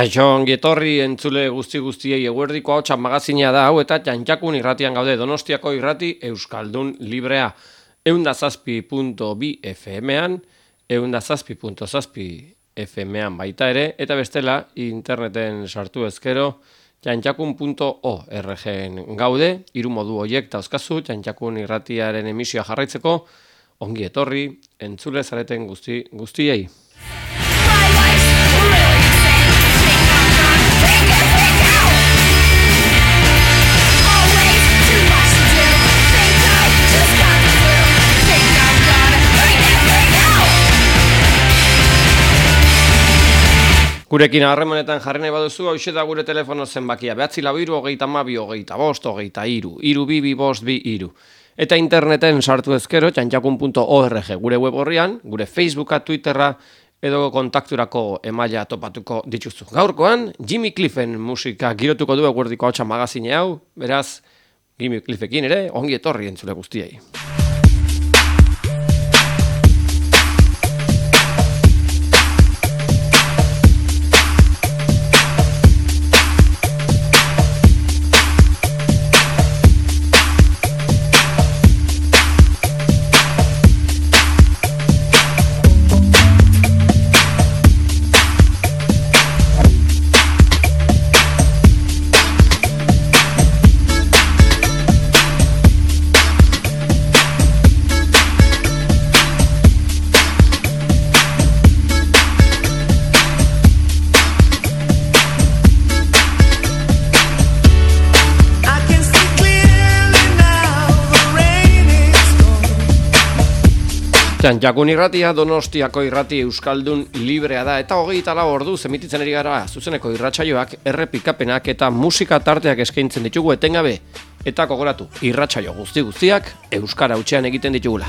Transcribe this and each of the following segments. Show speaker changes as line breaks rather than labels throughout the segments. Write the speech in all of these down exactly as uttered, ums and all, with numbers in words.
Kaixo, ongi etorri entzule guzti guztiei eguerdiko hau magazina da hau eta Txantxakun irratian gaude Donostiako irrati Euskaldun librea. Eunda zazpi punto bi F M-an, eunda zazpi punto zazpi F M-an baita ere, eta bestela interneten sartu ezkero txantxakun punto org gaude, hiru modu horiek dauzkazu Txantxakun irratiaren emisioa jarraitzeko, ongi etorri entzule zareten guzti guztiei. Gurekin harremanetan jarri nahi baduzu, hauxe da gure telefono zenbakia, behatzi lau hiru, hogeita hamabi, hogeita bost, hogeita hiru, hiru bi bi bost bi hiru. Eta interneten sartu ezkero, txantxakun punto org gure web horrian, gure Facebooka, Twitterra, edo kontakturako emaila topatuko dituzu. Gaurkoan, Jimmy Cliffen musika girotuko du eguerdiko hotxa magazine hau, beraz, Jimmy Cliffekin ere, ongi etorri entzule guztiei. Txantxakun irratia Donostiako irrati Euskaldun librea da eta hogeita lau ordu zemititzen ari gara zuzeneko irratsaioak, errepikapenak eta musika tarteak eskaintzen ditugu etengabe. Eta gogoratu, irratsaio guzti guztiak euskara hutsean egiten ditugula.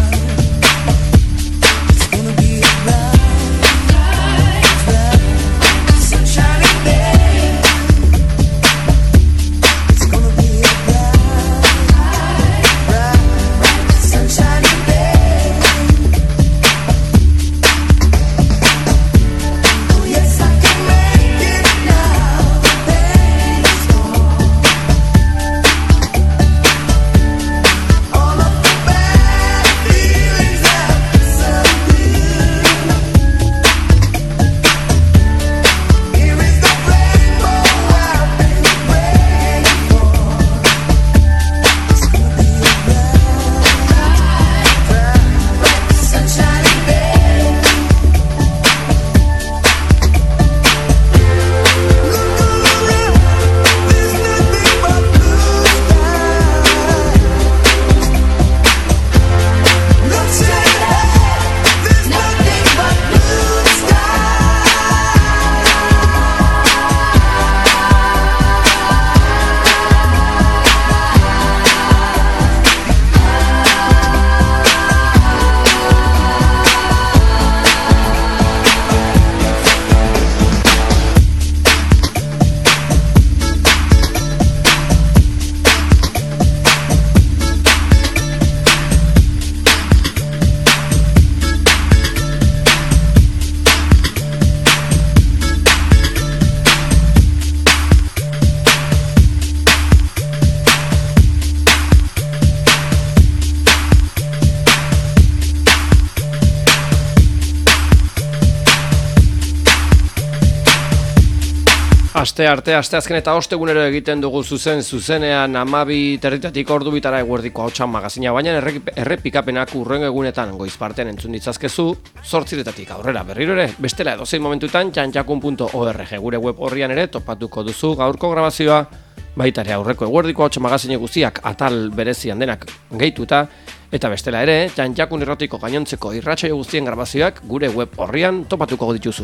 Aste arte, aste azken eta ostegunero egiten dugu zuzen zuzenean amabi territatik ordu bitara eguerdiko hotxan magazina, baina errepikapenak urren egunetan goiz partean entzun ditzazkezu, zortziretatik aurrera berriro ere, bestela edozein momentutan txantxakun punto org gure web horrian ere topatuko duzu gaurko grabazioa, baita ere aurreko eguerdiko hotxan magazine guztiak atal berezian denak gehituta, eta bestela ere, Txantxakun irratiko gainontzeko irratsaio guztien grabazioak gure web horrian topatuko dituzu.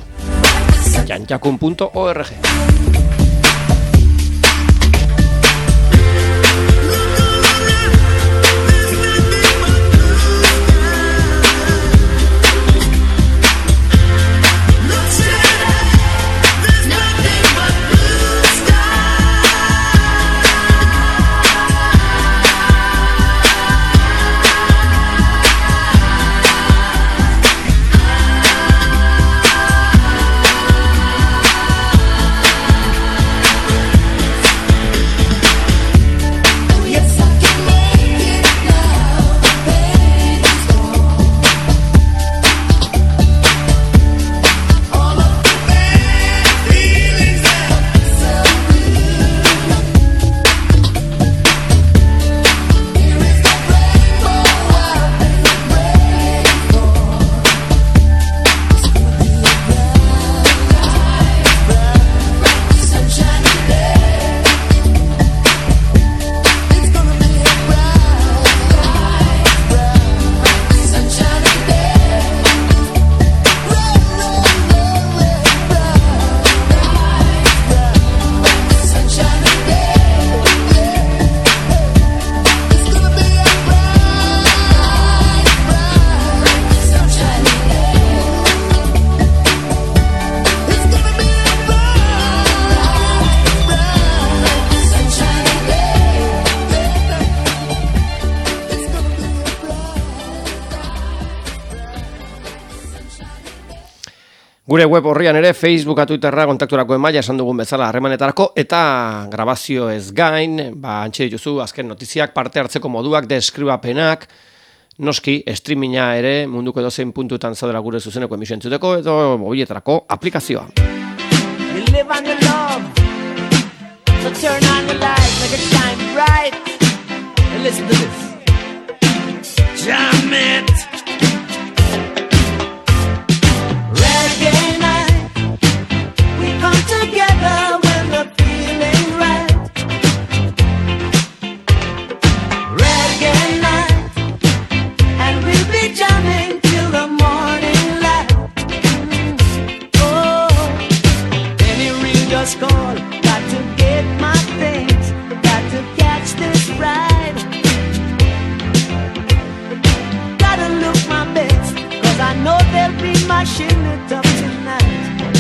txantxakun punto org Gure web horrian ere Facebook, Twitterra kontakturako emaila esan dugun bezala harremanetarako eta grabazio ez gain, ba antxe dituzu azken notiziak, parte hartzeko moduak, deskribapenak, noski streaminga ere munduko edozein puntutan zaudela gure zuzeneko emisio entzuteko edo mobiletarako aplikazioa.
You live on your love, so turn on the light, make it shine bright, and listen to this. Jam it! Reggae night, we come together when the feeling right. Reggae night, and we'll be jamming till the morning light. Oh, any real just call, got to get my things, got to catch this ride. Gotta look my best, cause I know they'll be mashing it up tonight.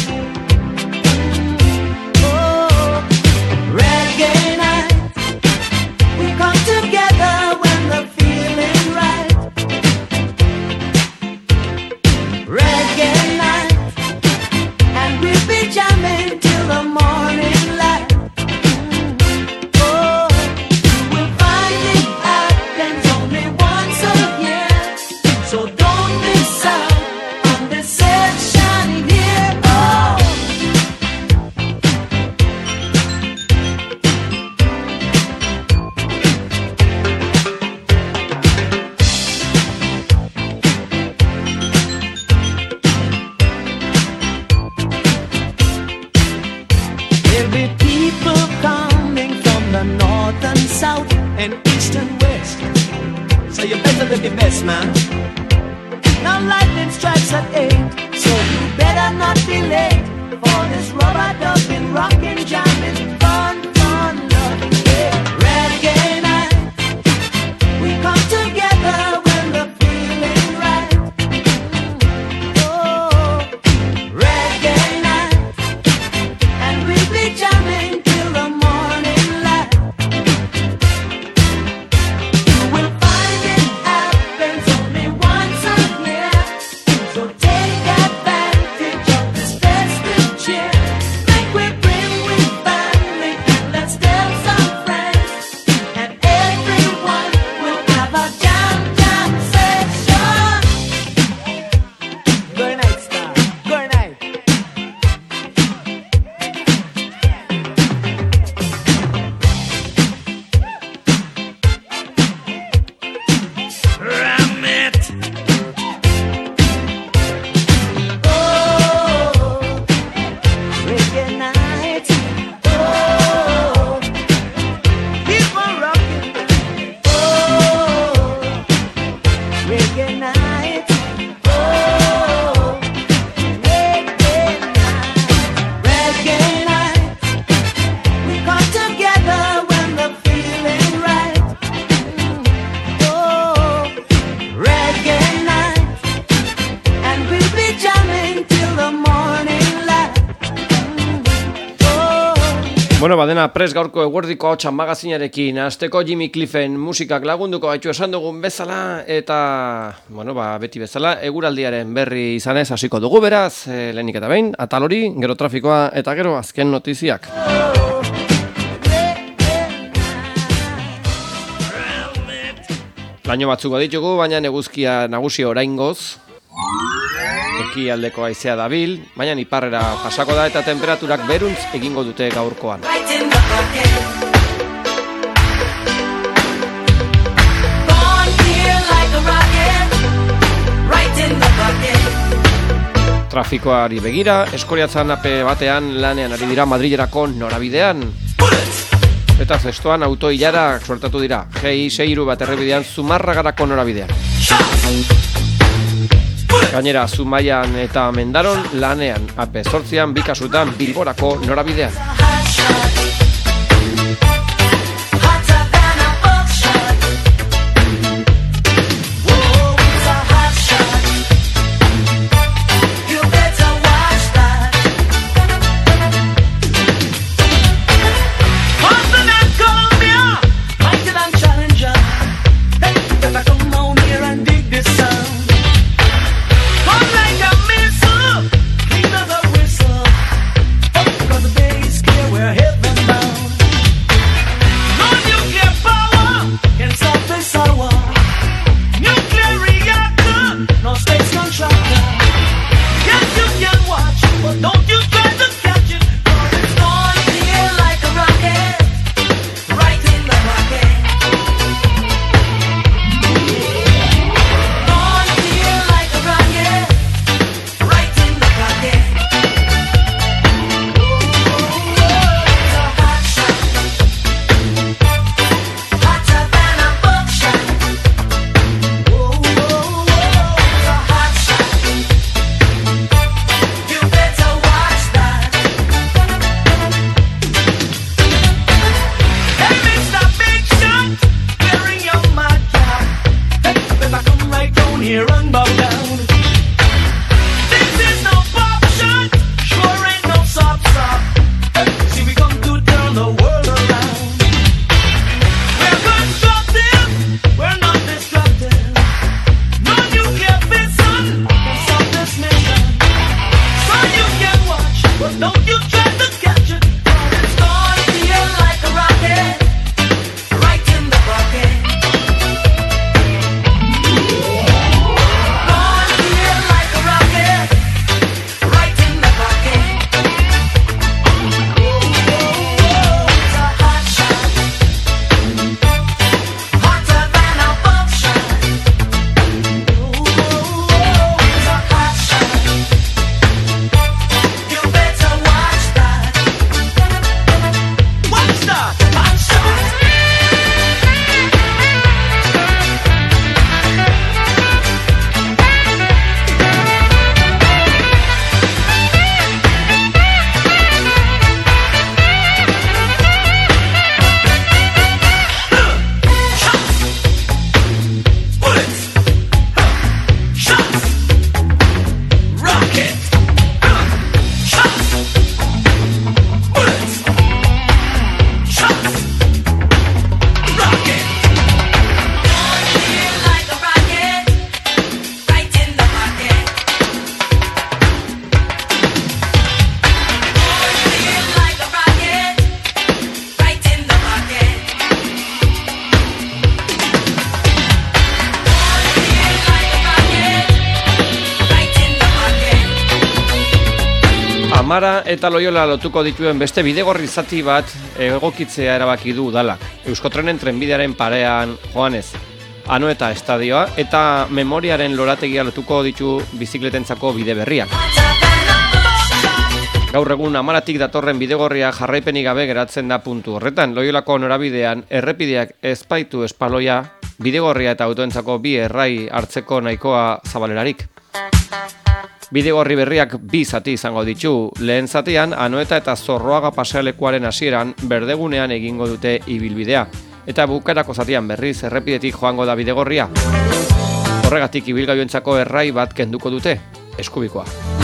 Oh, reggae night, we come together when the feeling right. Reggae night, and we'll be jamming till the morning light. Oh, you will find it happens only once a year, so don't miss out on this sunshine here. Oh, there'll be people coming from the north and south and east and west, so you better live your best, man. Now lightning strikes at eight, so you better not be late for this rubber dubbing, rockin', jamming, fun, fun, love. Yeah. Reggae night, we come together when the feeling right. Oh, reggae night, and we'll be jamming till the morning light. You will find it happens only once a year, so take advantage of this festive cheer. Make we bring with family and let's tell some friends, and everyone will have a jam jam session. Good night, star. Good night. Ram it. Oh, reggae night. Oh, keep on rocking. Oh, reggae night. Oh, reggae night. Reggae night. We come together when the feeling right. Oh, reggae night, and we'll be jamming till the morning light. Oh,
Bueno, badena pres gaurko eguerdiko hotxan magazinarekin, azteko Jimmy Cliffen musikak lagunduko gaitu esan dugun bezala, eta, bueno, ba, beti bezala, eguraldiaren berri izanez hasiko dugu beraz, e, lehenik eta behin, atal hori, gero trafikoa eta gero azken notiziak.
oh,
Laino batzuk ditugu, baina eguzkia nagusi oraingoz. Ekialdeko haizea dabil, baina iparrera pasako da eta temperaturak beruntz egingo dute gaurkoan.
right in the bucket. Born here like a rocket, right in the bucket.
Trafikoari begira, Eskoriatzan ape batean lanean ari dira Madrilerako norabidean. Eta zestoan auto ilarak suertatu dira, G I seiru bat errebidean Zumarragarako norabidean. Gainera, Zumaian eta Mendaron lanean, ape zortzian, bi kasutan Bilborako norabidean.
Hotter than a buckshot. Whoa, it's a hot shot. You better watch that. Something that called me up, mighty than Challenger. Hey, you better come on here and dig this sound. Come like a missile, clean the here and bow down. This is no pop shot, sure ain't no soft stop. See, we come to turn the world around. We're constructive, we're not destructive. No nuclear fission can stop this mission. So you can watch, but don't you try to catch it. It's gonna feel like a rocket, right in the bucket. Gonna feel like a rocket, right in the bucket. It's a hot shot, hotter than a buckshot. It's a hot shot, you better watch that. Watch that, hot shot. Bullets, shots, rocket, shots, bullets, shots, rocket. Feel like a rocket, right in the pocket. Feel like a rocket, right in the pocket. Feel like a rocket, right in the pocket.
Amara eta Loiola lotuko dituen beste bidegorri zati bat egokitzea erabaki du udalak. Euskotrenen trenbidearen parean joanez. Anoeta estadioa eta memoriaren lorategia lotuko ditu bizikletentzako bide berriak. Gaur egun Amaratik datorren bidegorria jarraipenik gabe geratzen da puntu horretan. Loiolako norabidean errepideak ezpaitu espaloia, bidegorria eta autoentzako bi errai hartzeko nahikoa zabalerarik. Bidegorri berriak bi zati izango ditu. Lehen zatian, Anoeta eta Zorroaga pasealekuaren hasieran berdegunean egingo dute ibilbidea. Eta bukarako zatian berriz errepidetik joango da bidegorria. Horregatik ibilgailuentzako errai bat kenduko dute, eskubikoa.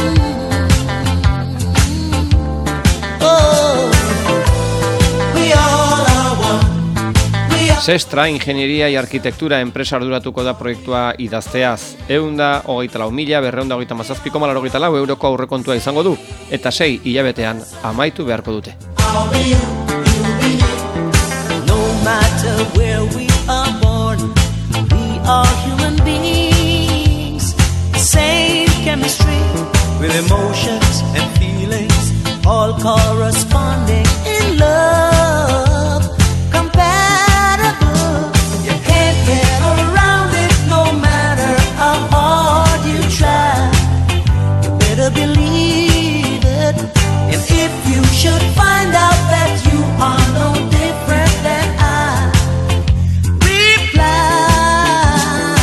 We all are one. We are
Sestra, Ingenieria y Arkitektura enpresa arduratuko da proiektua idazteaz. Eunda hogeita lau mila, berreunda hogeita mazazpi koma laurogeita lau euroko aurrekontua izango du, eta sei hilabetean amaitu beharko dute.
I'll be you, you'll be me. No matter where we are born, we are human beings. Same chemistry with emotions and feelings, all corresponding in love. Compatible, you can't get around it no matter how hard you try. You better believe it. And if you should find out that you are no different than I, reply.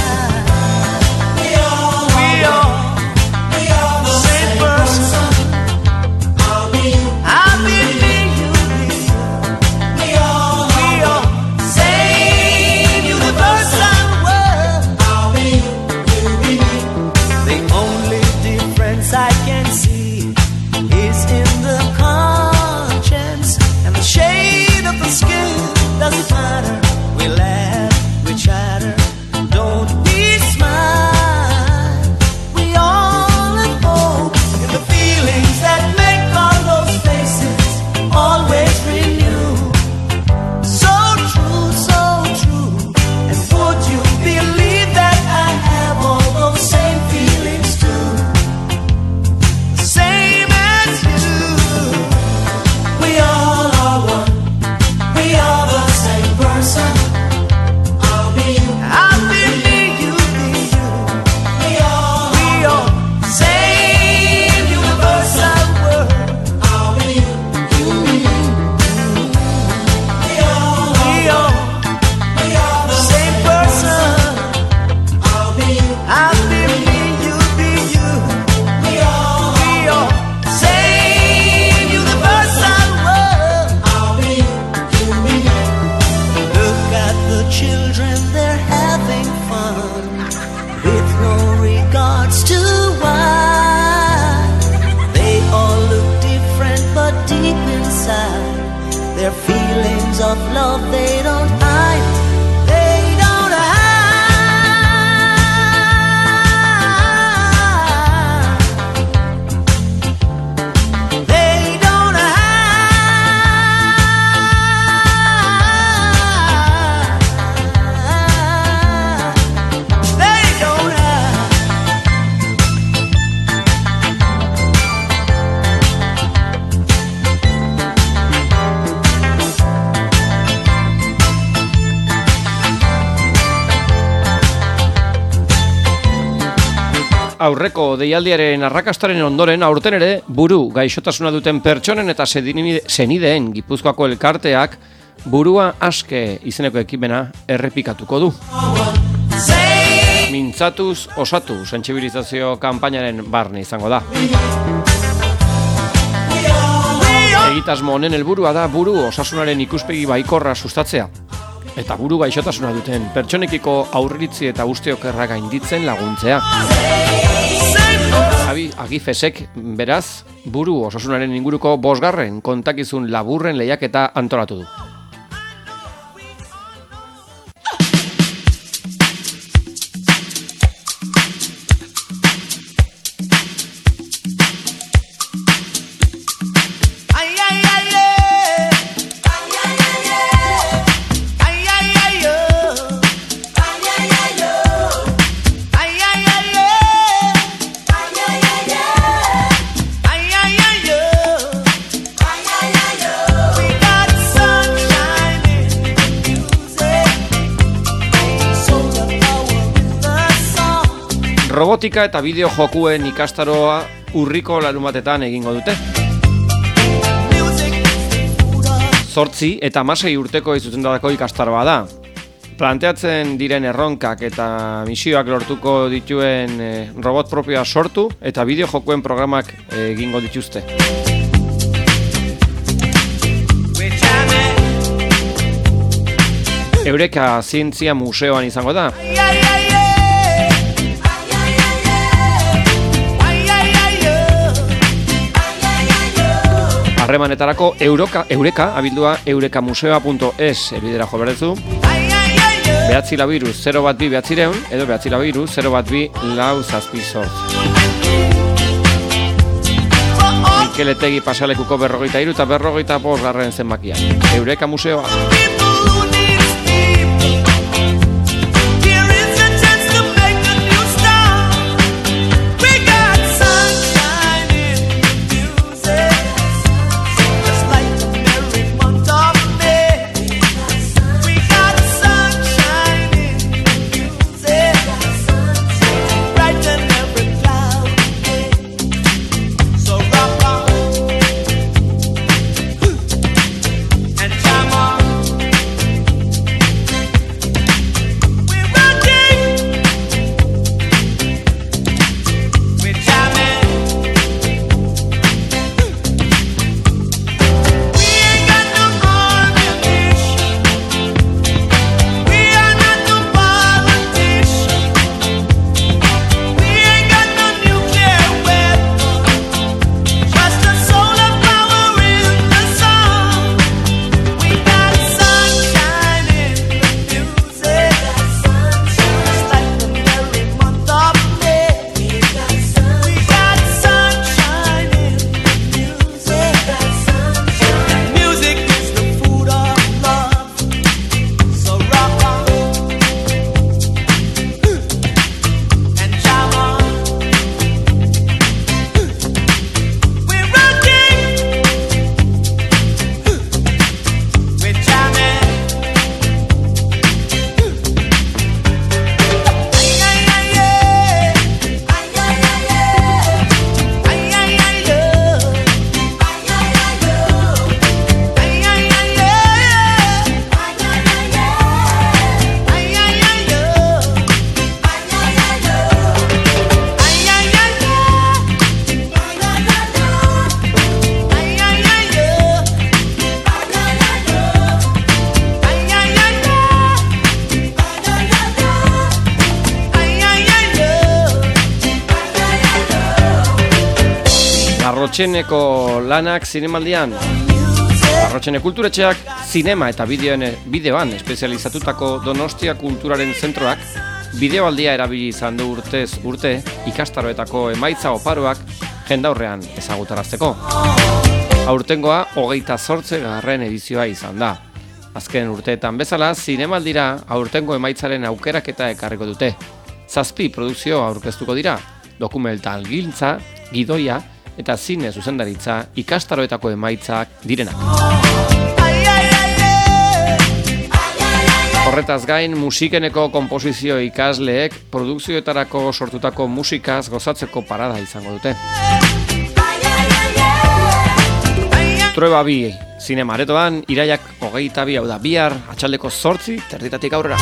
of love they don't hide. They don't hide. They don't hide. They don't hide.
Aurreko deialdiaren arrakastaren ondoren aurten ere buru gaixotasuna duten pertsonen eta senideen Gipuzkoako elkarteak burua aske izeneko ekimena errepikatuko du. Mintzatuz osatu sentsibilizazio kanpainaren barne izango da. Egitasmo honen helburua da buru osasunaren ikuspegi baikorra sustatzea eta buru gaixotasuna duten pertsonekiko aurritzi eta uste okerra gainditzen laguntzea. Javi Agifesek, beraz, buru osasunaren inguruko bosgarren kontakizun laburren lehiaketa antolatu du. Robotika eta bideo jokuen ikastaroa urriko larunbatetan egingo dute. Zortzi eta hamasei urteko izuzendutako ikastaroa da. Planteatzen diren erronkak eta misioak lortuko dituen robot propioa sortu eta bideo jokuen programak egingo dituzte. Eureka Zientzia Museoan izango da. Harremanetarako Eureka, Eureka abildua eurekamuseoa punto es elbidera jo berdezu. Behatzi labiruz zero bat bi behatzireun edo behatzi labiruz zero bat bi lau zazpi zortz. Mikeletegi pasalekuko berrogeita hiru eta berrogeita bost garren zenbakia. Eureka Museoa. Arrotxeneko lanak zinemaldian. Arrotxene kulturetxeak, zinema eta bideoen, bideoan espezializatutako Donostia Kulturaren Zentroak bideoaldia erabili izan du urtez urte ikastaroetako emaitza oparoak jendaurrean ezagutarazteko. Aurtengoa hogeita zortze garren edizioa izan da. Azken urteetan bezala, zinemaldira aurtengo emaitzaren aukeraketa ekarriko dute. Zazpi produkzio aurkeztuko dira, dokumental giltza, gidoia eta zine zuzendaritza ikastaroetako emaitzak direnak. Horretaz gain, musikeneko konposizio ikasleek produkzioetarako sortutako musikaz gozatzeko parada izango dute. Trueba bi, zinema aretoan, iraiak hogeita bi, hau da bihar, atxaldeko zortzi, terditatik aurrera.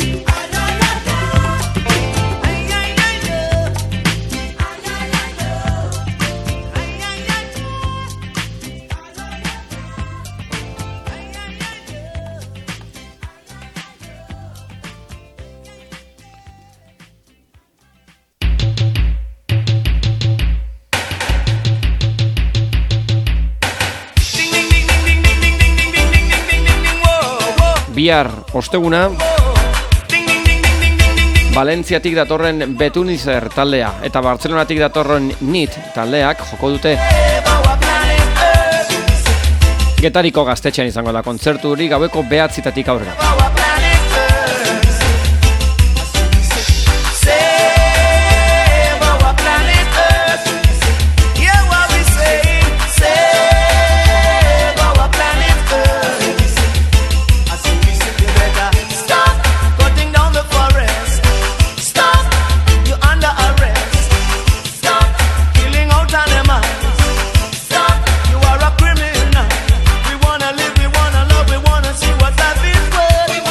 Bihar osteguna, Valentziatik datorren Betunizer taldea eta Bartzelonatik datorren Nit taldeak joko dute. Getariko gaztetxean izango da kontzertu hori gaueko behatzitatik aurrera.
What I've been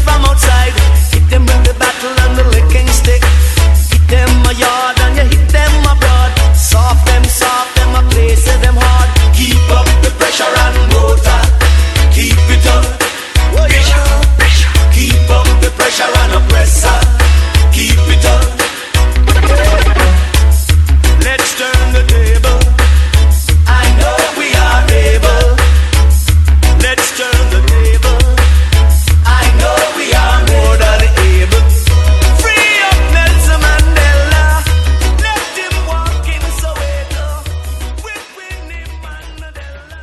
from outside. Hit them with the battle and the licking stick. Hit them a yard and you hit them abroad. Soft them, soft them, a place them hard. Keep up the pressure and motor. Keep it up. Pressure, pressure. Keep up the pressure and oppressor. Keep it up. Let's turn the table. I know we are able. Let's turn the table. I know we are more than able. Free up Nelson Mandela. Let him walk in Soweto with Winnie Mandela.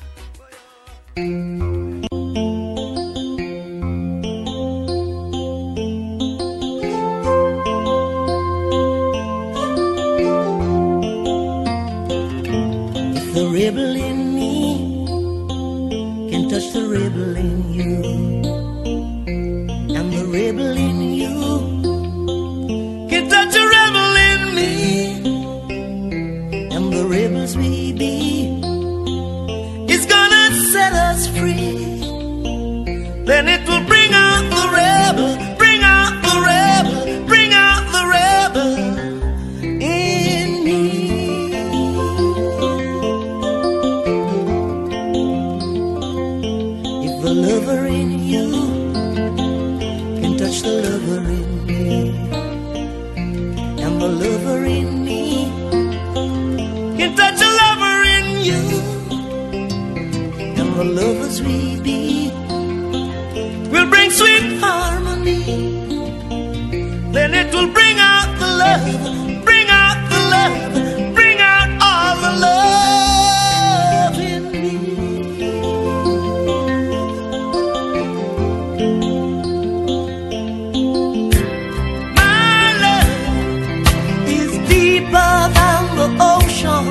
The rebel in me can touch the rebel in you, and the rebel in you
Can touch a rebel in me.
and the rebels we be
It's gonna
set us free.
Then it will bring out the rebel, bring out the rebel, bring out the rebel
In me, if the lover in you can touch the lover in me, and the lover in me
can touch a lover in you.
and the lovers we be
Will bring sweet,
harmony.
then it will bring out the love, bring out the love, bring out all the love in me. My love
Is deeper than the ocean.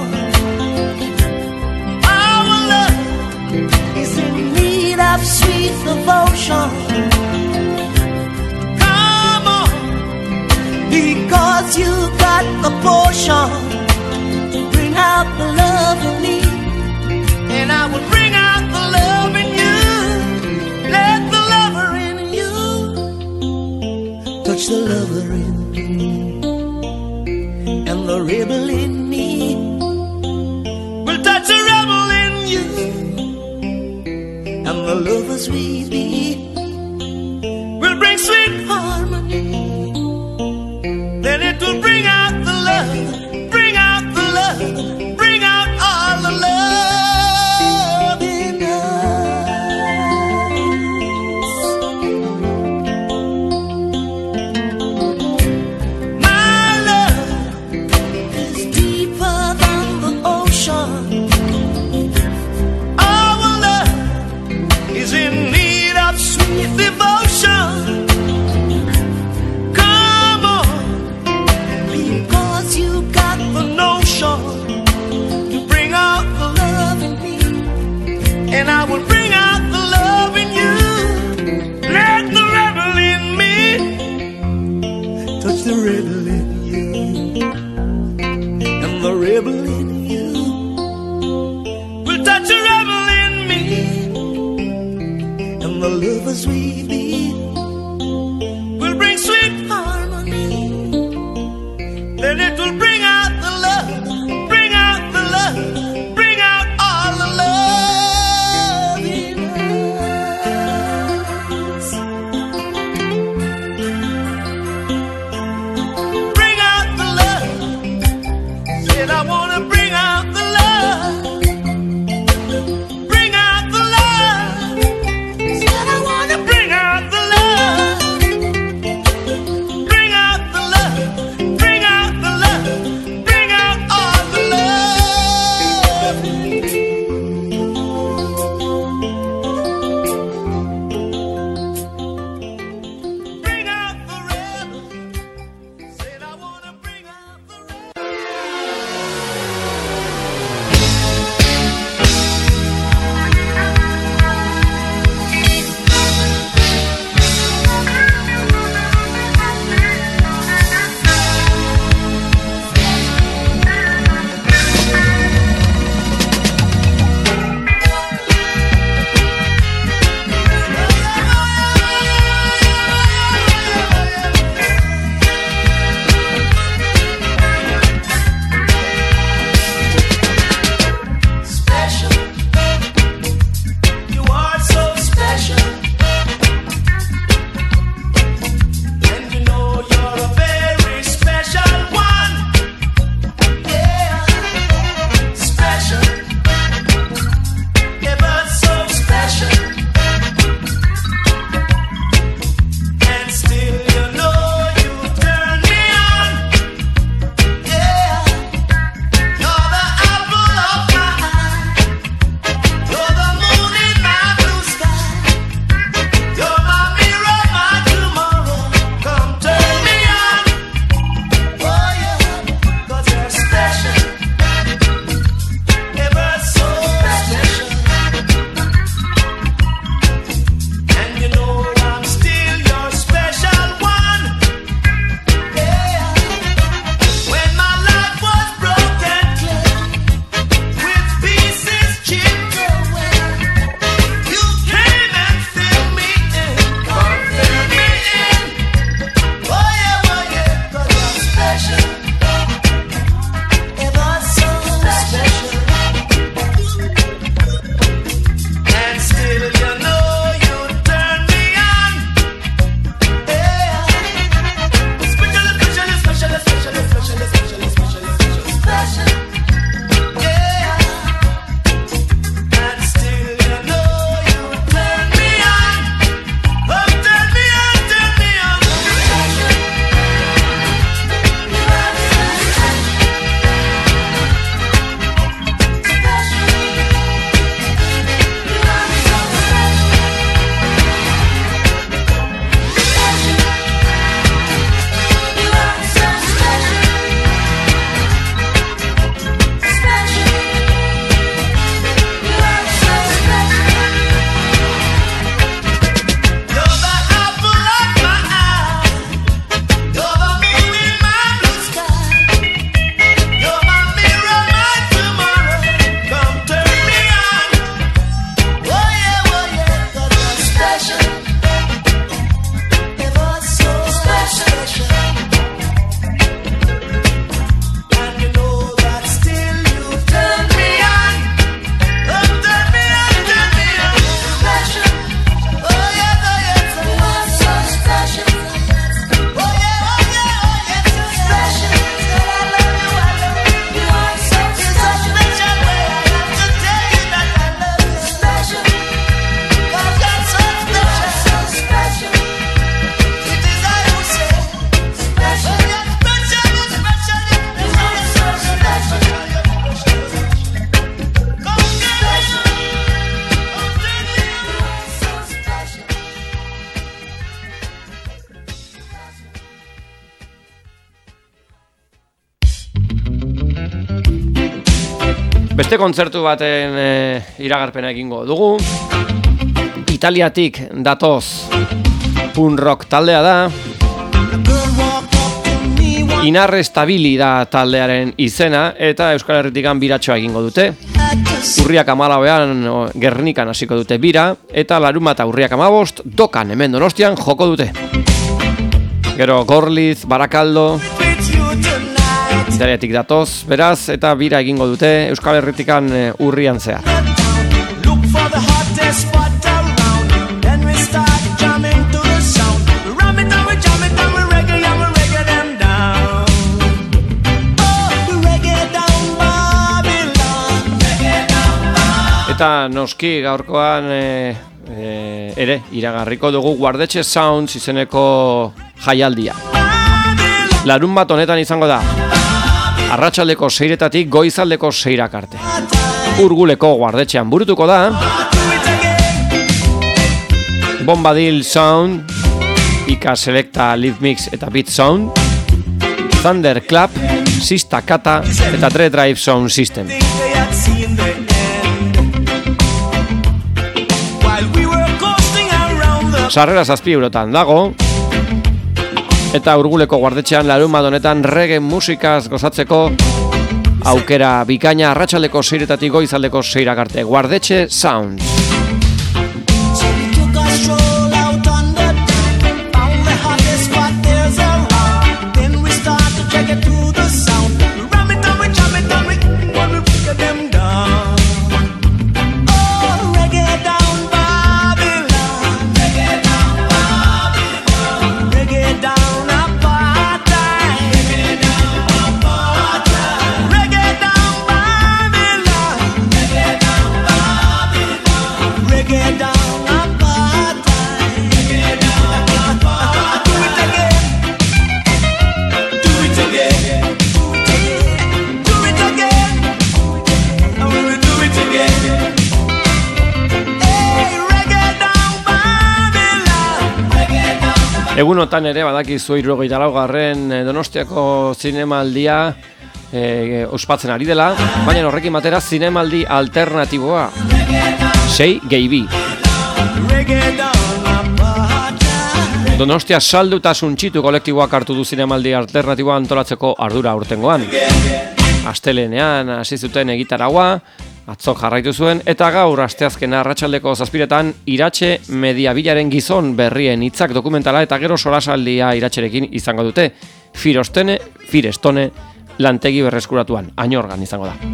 our love
Is in need of sweet devotion.
come on,
Because you got the potion to bring out the love in me.
and I will bring out the love in you. Let the lover in you
Touch the lover in me, and the rebel in me
will touch a rebel in you.
and the lovers we be
Will bring sweet,
harmony.
then it will bring out the love, bring out the love, bring out all the love in us. My love
Is deeper than the ocean.
our love is in need of sweet devotion. Come on,
Because you got
the notion to bring out the love in me, and I will bring out the love in you. Let the rebel in me
touch the rebel in you, and the rebel in you
will touch a rebel in me,
and the lovers we be
will bring sweet,
harmony.
then it will bring out the love, bring out the love, bring out all the love in us. Bring out the love. Said I wanna bring out the love. Bring out the love. Said I wanna bring out
Beste kontzertu baten e, iragarpena egingo dugu. Italiatik datoz punk rock taldea da. Inarrestabili da taldearen izena eta Euskal Herritikan biratxoa egingo dute. Urriak amalauean Gernikan hasiko dute bira eta larunbata urriak amabost Dokan hemen Donostian joko dute. Gero Gorliz, Barakaldo, Italiatik datoz, beraz, eta bira egingo dute Euskal Herritikan urrian zehar. Eta noski gaurkoan e, e, ere iragarriko dugu Guardetxe Sounds izeneko jaialdia. Larun bat honetan izango da arratsaldeko seiretatik goizaldeko seirak arte. Urguleko Guardetxean burutuko da. Bombadil Sound, Ika Selecta Live Mix eta Beat Sound, Thunder Club, Sista Kata eta Dread Drive Sound System. Sarrera zazpi eurotan dago. Eta Urguleko Guardetxean larun honetan reggae musikaz gozatzeko aukera bikaina arratsaldeko seiretatik goizaldeko seirak arte. Guardetxe Sounds. Egunotan ere badakizu hirurogeita laugarren Donostiako zinemaldia e, ospatzen ari dela, baina horrekin batera zinemaldi alternatiboa. Sei gehi bi. Donostia saldu eta suntxitu kolektiboak hartu du zinemaldi alternatiboa antolatzeko ardura aurtengoan. Astelenean hasi zuten egitaragua, atzo jarraitu zuen, eta gaur asteazkena arratsaldeko zazpiretan Iratxe Mediabilaren gizon berrien hitzak dokumentala eta gero solasaldia Iratxerekin izango dute. Firostene, Firestone, lantegi berreskuratuan, Añorgan izango da.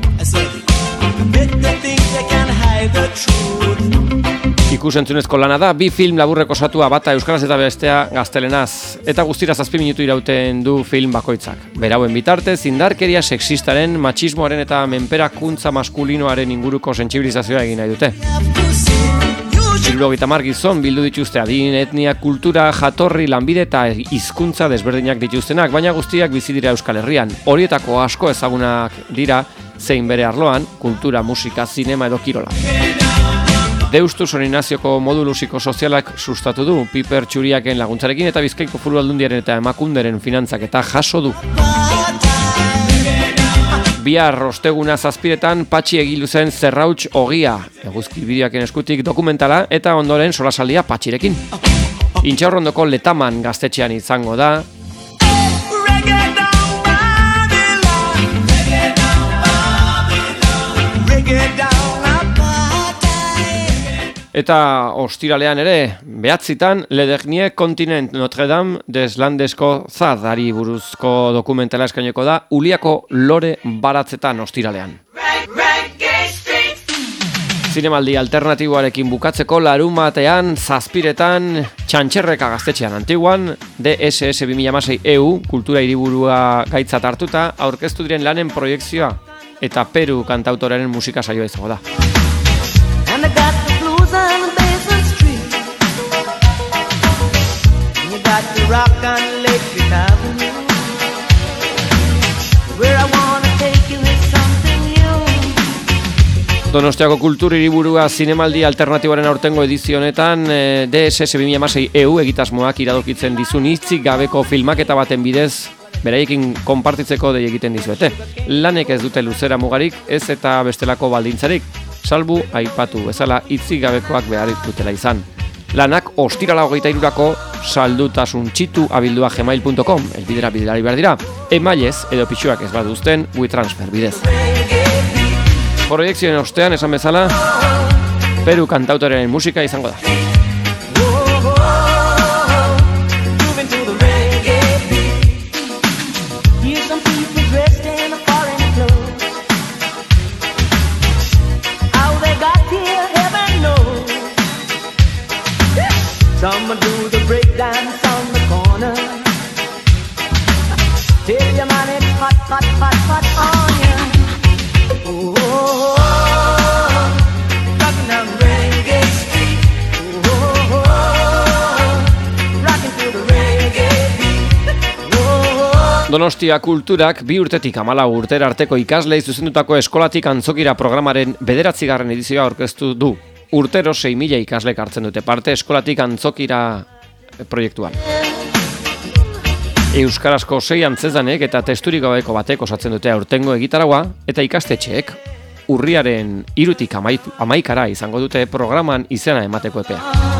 Ikusentzunezko lana da, bi film laburreko osatua, bata euskaraz eta bestea gaztelenaz, eta guztira zazpi minutu irauten du film bakoitzak. Berauen bitartez, indarkeria sexistaren, matxismoaren eta menperakuntza maskulinoaren inguruko sentsibilizazioa egin nahi dute. Hirurogeita hamar gizon bildu dituzte adin, etnia, kultura, jatorri, lanbide eta hizkuntza desberdinak dituztenak, baina guztiak bizi dira Euskal Herrian. Horietako asko ezagunak dira zein bere arloan, kultura, musika, zinema edo kirola. Deustu San Ignazioko modulu psikosozialak sustatu du, Piper Txuriaken laguntzarekin eta Bizkaiko Foru Aldundiaren eta Emakunderen finantzak eta jaso du. Bihar osteguna zazpiretan Patxi Egilu zen Zerrauts Ogia, eguzki bideoaken eskutik dokumentala eta ondoren solasaldia Patxirekin. Intxaurrondoko Letaman gaztetxean izango da. Eta ostiralean ere, behatzitan, Ledernie Kontinent Notre Dame des Landesko zadari buruzko dokumentala eskaineko da, Uliako lore baratzetan ostiralean. Zinemaldi alternatiboarekin bukatzeko larumatean, zazpiretan, Txantxerreka gaztetxean Antiguan, D S S bi mila hamasei E U, kultura hiriburua gaitzat hartuta, aurkeztu diren lanen proiekzioa eta Peru kantautoraren musika saioa izango da. Donostiako kultur hiriburua zinemaldi alternatiboaren aurtengo edizio honetan D S S bi mila hamasei E U egitasmoak iradokitzen dizun hitzik gabeko filmaketa baten bidez beraiekin konpartitzeko dei egiten dizuete. Lanek ez dute luzera mugarik, ez eta bestelako baldintzarik, salbu aipatu bezala hitzik gabekoak beharrik dutela izan. Lanak ostirala hogeita irurako saldutasun txitu abildua gmail punto com, elbidera bidelari behar dira, emailez edo pixuak ez baduzten WeTransfer bidez. Proiekzioen ostean esan bezala, Peru kantautoraren musika izango da.
Someone do the breakdance on the corner. Tell your man it's hot, hot, hot, hot on ya. Oh, oh, oh, rockin' down Reggae Street. Oh, oh, oh, rockin' to the reggae beat. Oh, oh.
Donostia Kulturak bi urtetik hamalau urtera arteko ikaslei zuzendutako eskolatik antzokira programaren bederatzigarren edizioa aurkeztu du. Urtero sei mila ikaslek hartzen dute parte eskolatik antzokira proiektuan. Euskarazko sei antzezanek eta testurik gabeko batek osatzen dute aurtengo egitaragua eta ikastetxeek urriaren hirutik hamaikara izango dute programan izena emateko epea.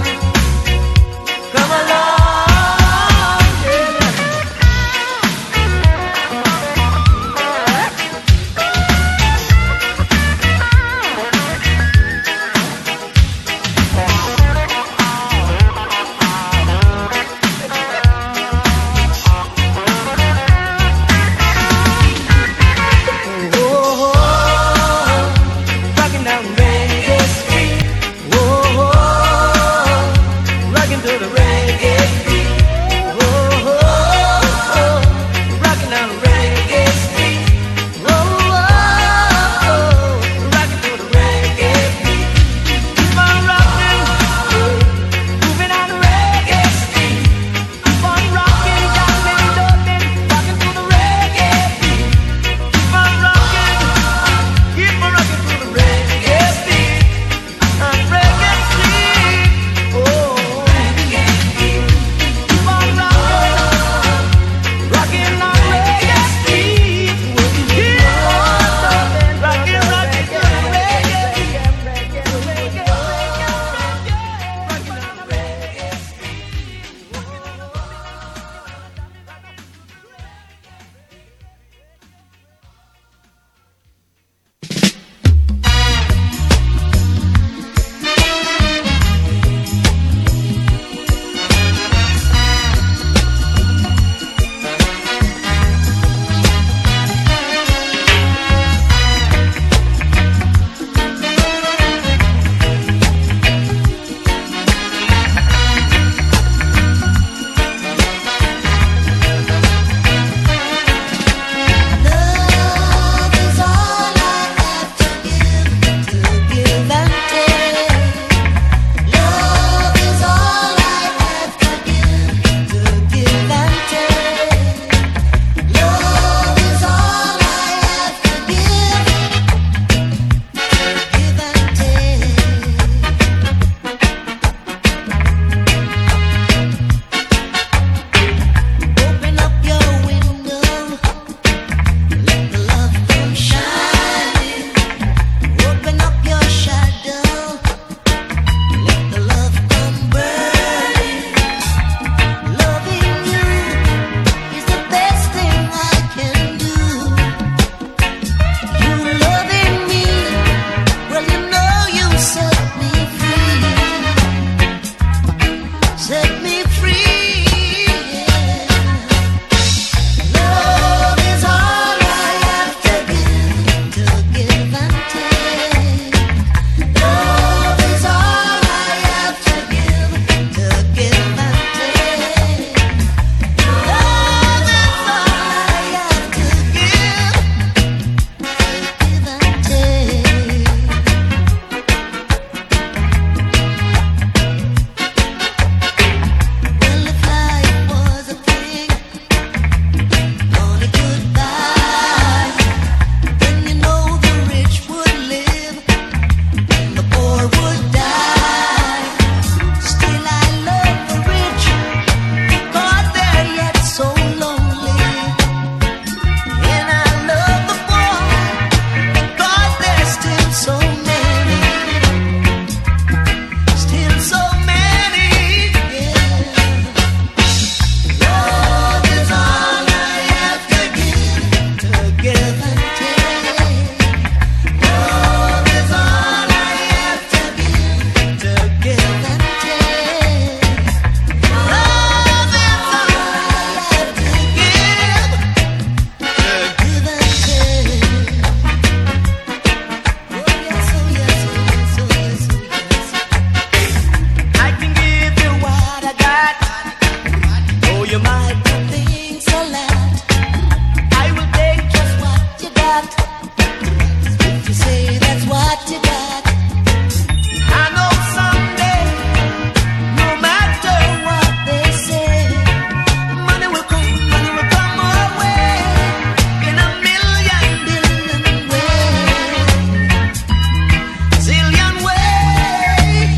you might
Things so loud.
I will take
Just what you got. If you say that's what you got,
I know someday, no matter
what they say,
money will come, money will come our way in a million,
billion ways,
zillion ways.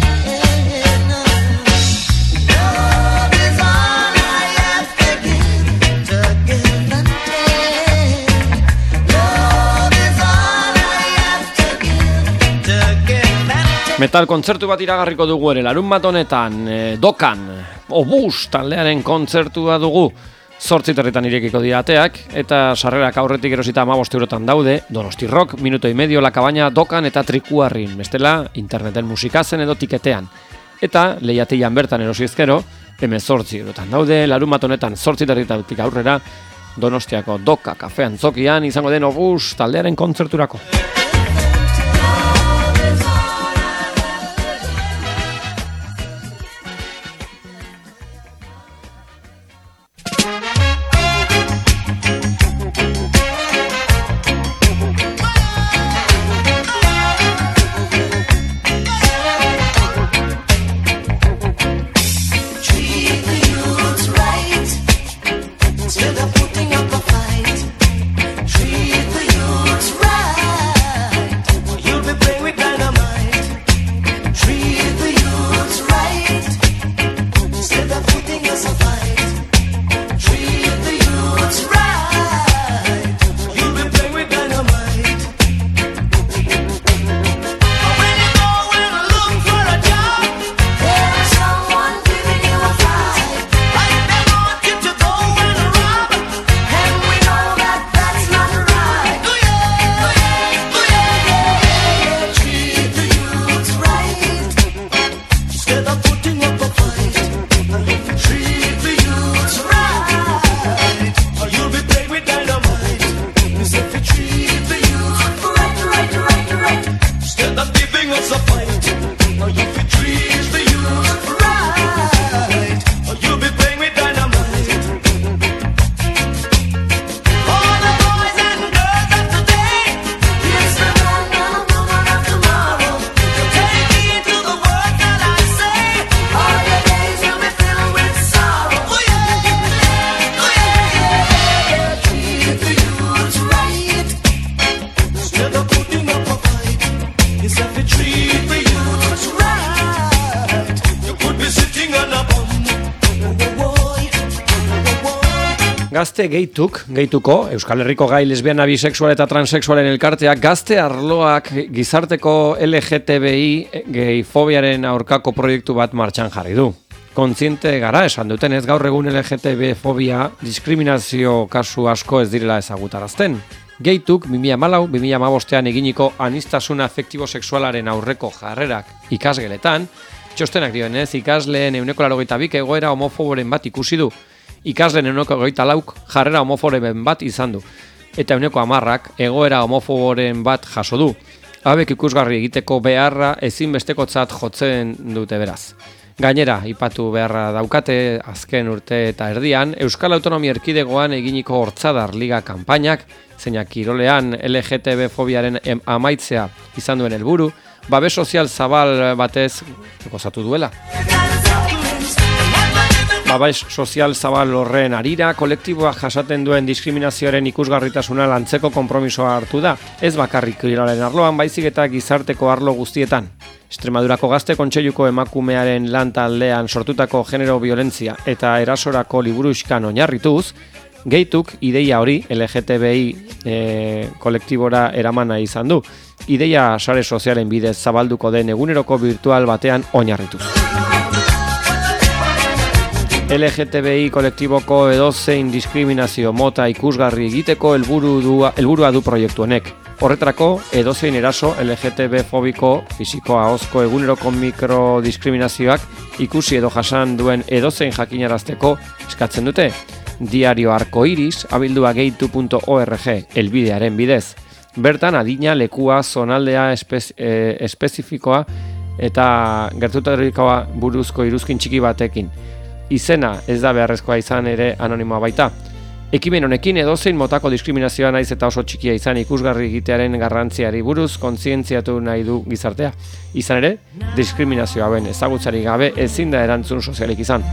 love is all I have to give,
To give
and take. Love is all I have to give.
to give and take.
Metal kontzertu bat iragarriko dugu ere, larun bat honetan, e, Dokan, Obus taldearen kontzertua dugu, zortzi terretan irekiko dira ateak, eta sarrerak aurretik erosita hamabost eurotan daude, Donosti Rock, Minuto y Medio, La Cabaña, Dokan eta Trikuarrin, bestela, interneten musikazen edo tiketean. Eta, lehiatian bertan erosi ezkero, hemezortzi eurotan daude, larun bat honetan zortzi terretatik aurrera, Donostiako Doka kafean zokian, izango den Obus taldearen kontzerturako.
Treat the youths right instead of putting up a fight. Treat the youths right.
You'll be playing with dynamite.
Treat the youths right instead of putting us a fight. Treat the youths right.
You'll be playing with dynamite. When you go and look for a job,
There is someone giving you a fight,
like they want you to go and rob.
and we know that that's not right.
Do you? Do you? Do you?
Treat the youths right
Instead of putting up a fight, treat the youths right, or you'll be playing with dynamite. Instead of treat the youths
right, right, right, right,
instead of giving us a fight, or you be treat the youths right, or you'll be playing with dynamite. All the boys and girls of today,
here's the man and the woman of tomorrow.
take heed to the words that I say.
All your days will be filled with sorrow.
Oh yeah, oh yeah.
Treat the youths right.
Instead of putting up a fight, instead of treat the youths right, you could be sitting on a bum.
Boy, boy,
Gazte geituk, geituko, Euskal Herriko gai lesbiana, bisexual eta transexualen elkarteak gazte arloak gizarteko L G T B I geifobiaren aurkako proiektu bat martxan jarri du. Kontziente gara esan dutenez gaur egun L G T B fobia diskriminazio kasu asko ez direla ezagutarazten. Geituk bi mila hamalau bi mila hamabostean eginiko aniztasuna afektibo-sexualaren aurreko jarrerak ikasgeletan, txostenak dioenez ikasleen ehuneko laurogeita bik egoera homofoboren bat ikusi du. Ikasleen ehuneko hogeita lauk jarrera homofoboren bat izan du. Eta ehuneko hamarrak egoera homofoboren bat jaso du. Habek ikusgarri egiteko beharra ezinbestekotzat jotzen dute beraz. Gainera, ipatu beharra daukate azken urte eta erdian, Euskal Autonomia Erkidegoan eginiko Hortzadar Liga kanpainak, zeinak kirolean L G T B fobiaren em- amaitzea izan duen helburu, babes sozial zabal batez gozatu duela. Babes sozial zabal horren arira, kolektiboak jasaten duen diskriminazioaren ikusgarritasuna lantzeko konpromisoa hartu da, ez bakarrik kirolaren arloan, baizik eta gizarteko arlo guztietan. Estremadurako Gazte Kontseiluko emakumearen lan taldean sortutako genero violentzia eta erasorako liburuxkan oinarrituz, geituk ideia hori L G T B I e, kolektibora eramana izan du. Ideia sare sozialen bidez zabalduko den eguneroko virtual batean oinarrituz. L G T B I kolektiboko edozein diskriminazio mota ikusgarri egiteko helburu du, helburua du proiektu honek. Horretarako, edozein eraso L G T B fobiko, fisikoa, ahozko eguneroko mikrodiskriminazioak ikusi edo jasan duen edozein jakinarazteko eskatzen dute. Diario Arcoiris, abildua geitu punto org, elbidearen bidez. Bertan adina, lekua, zonaldea espez, e, espezifikoa eta gertutarikoa buruzko iruzkin txiki batekin. izena ez da beharrezkoa izan ere anonimoa baita. Ekimen honekin edozein motako diskriminazioa naiz eta oso txikia izan ikusgarri egitearen garrantziari buruz kontzientziatu nahi du gizartea. Izan ere, diskriminazio hauen ezagutzari gabe ezin da erantzun sozialik izan.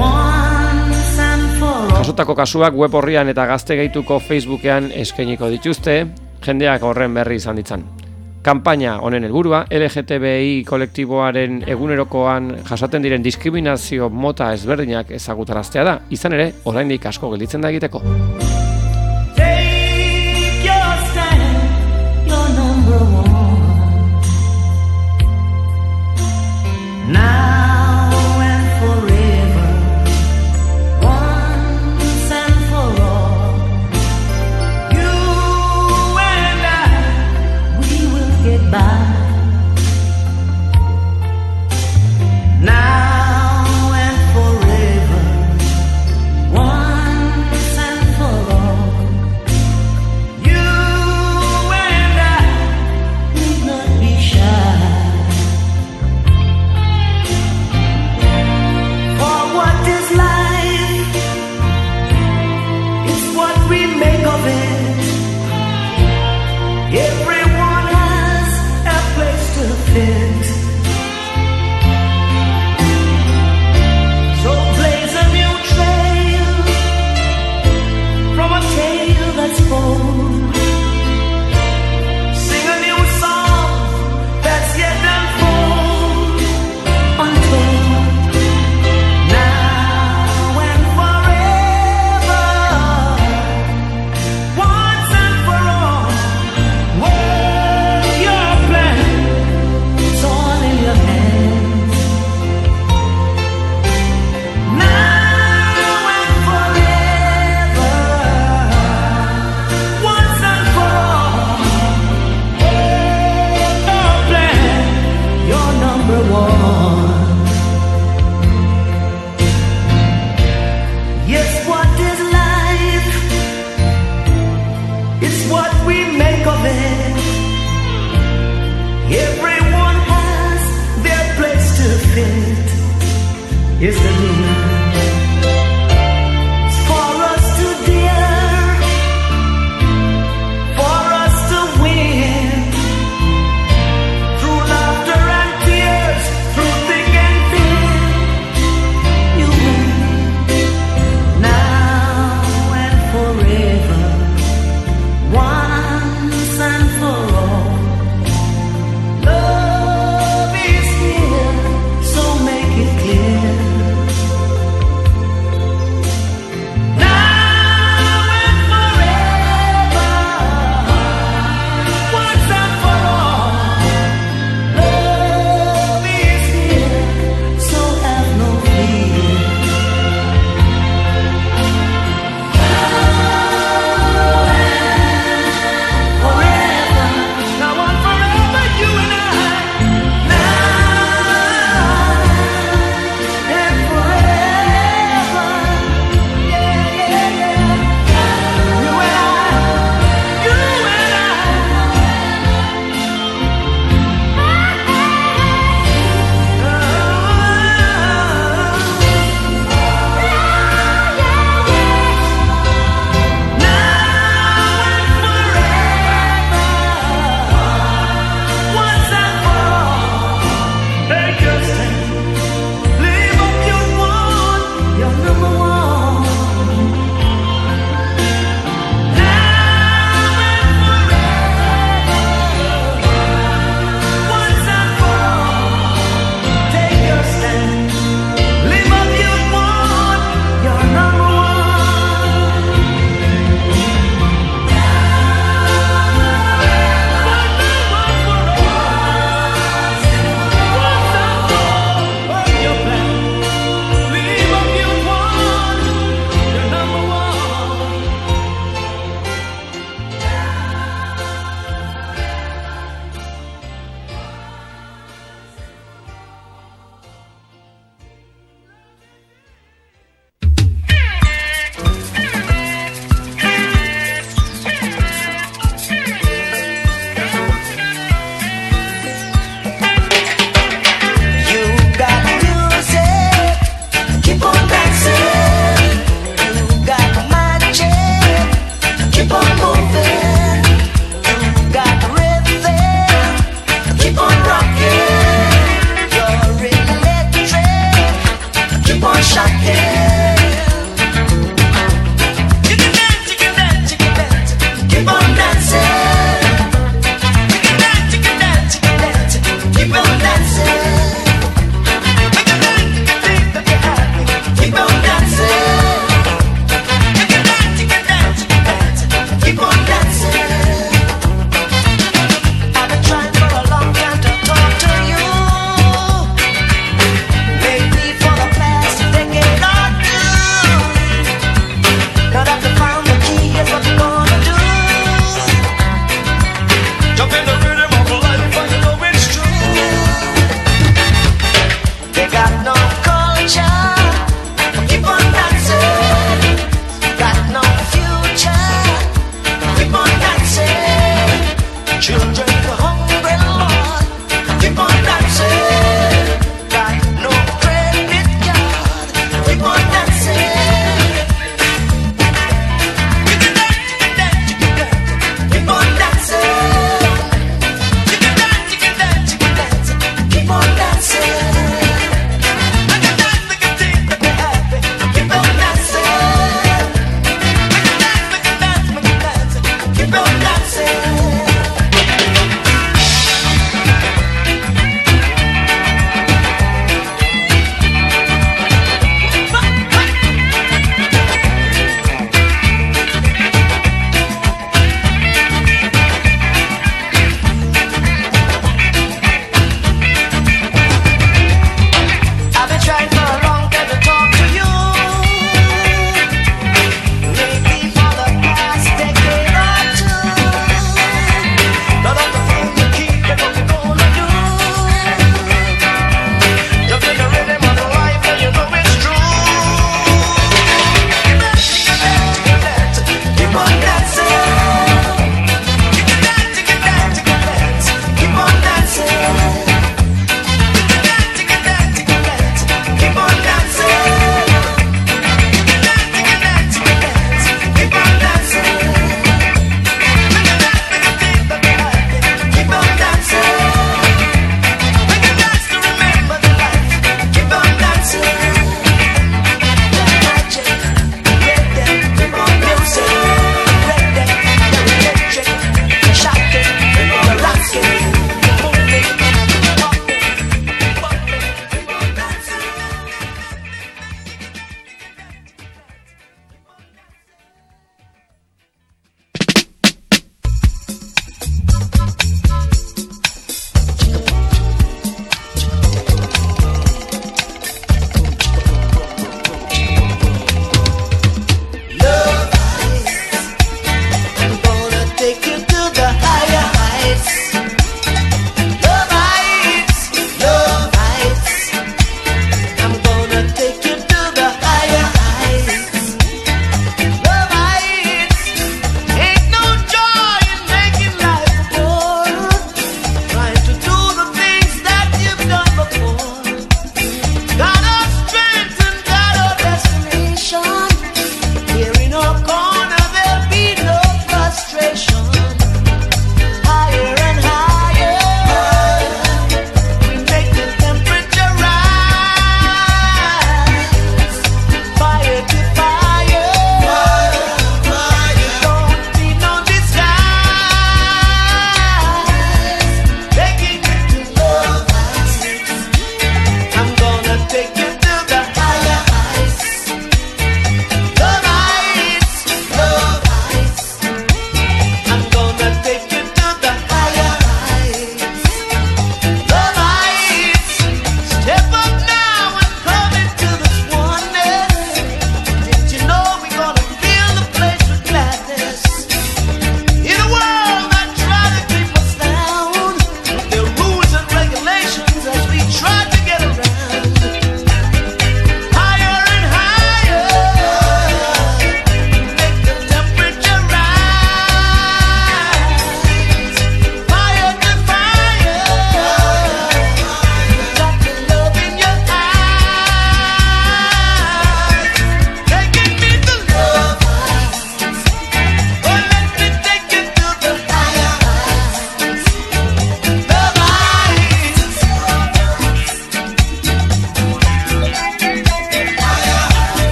Jasotako kasuak web orrian eta Gazte Gehituko Facebookean eskainiko dituzte, jendeak horren berri izan ditzan. Kanpaina honen helburua L G T B I kolektiboaren egunerokoan jasaten diren diskriminazio mota ezberdinak ezagutaraztea da, izan ere, oraindik asko gelditzen da egiteko.
Take your stand, you're number one. Now and forever, once and for all. You and I, we will get by. Now and forever, once and for all. You and I need not be shy. For what is life? It's what we make of it. Everyone has a place to fit. So blaze a new trail from a tale that's old. Sing a new song that's yet unfold, untold. Now and forever, once and for all. Work your plan, it's all in your hands. Now and forever, once and for all. Work your plan, you're number one. Yes, what is life? It's what we make of it. Everyone has their place to fit. Yes, they do. It's for us to dare, for us to win. Through laughter and tears, through thick and thin, you win. Now and forever, once and for all. Love is here, so make it clear.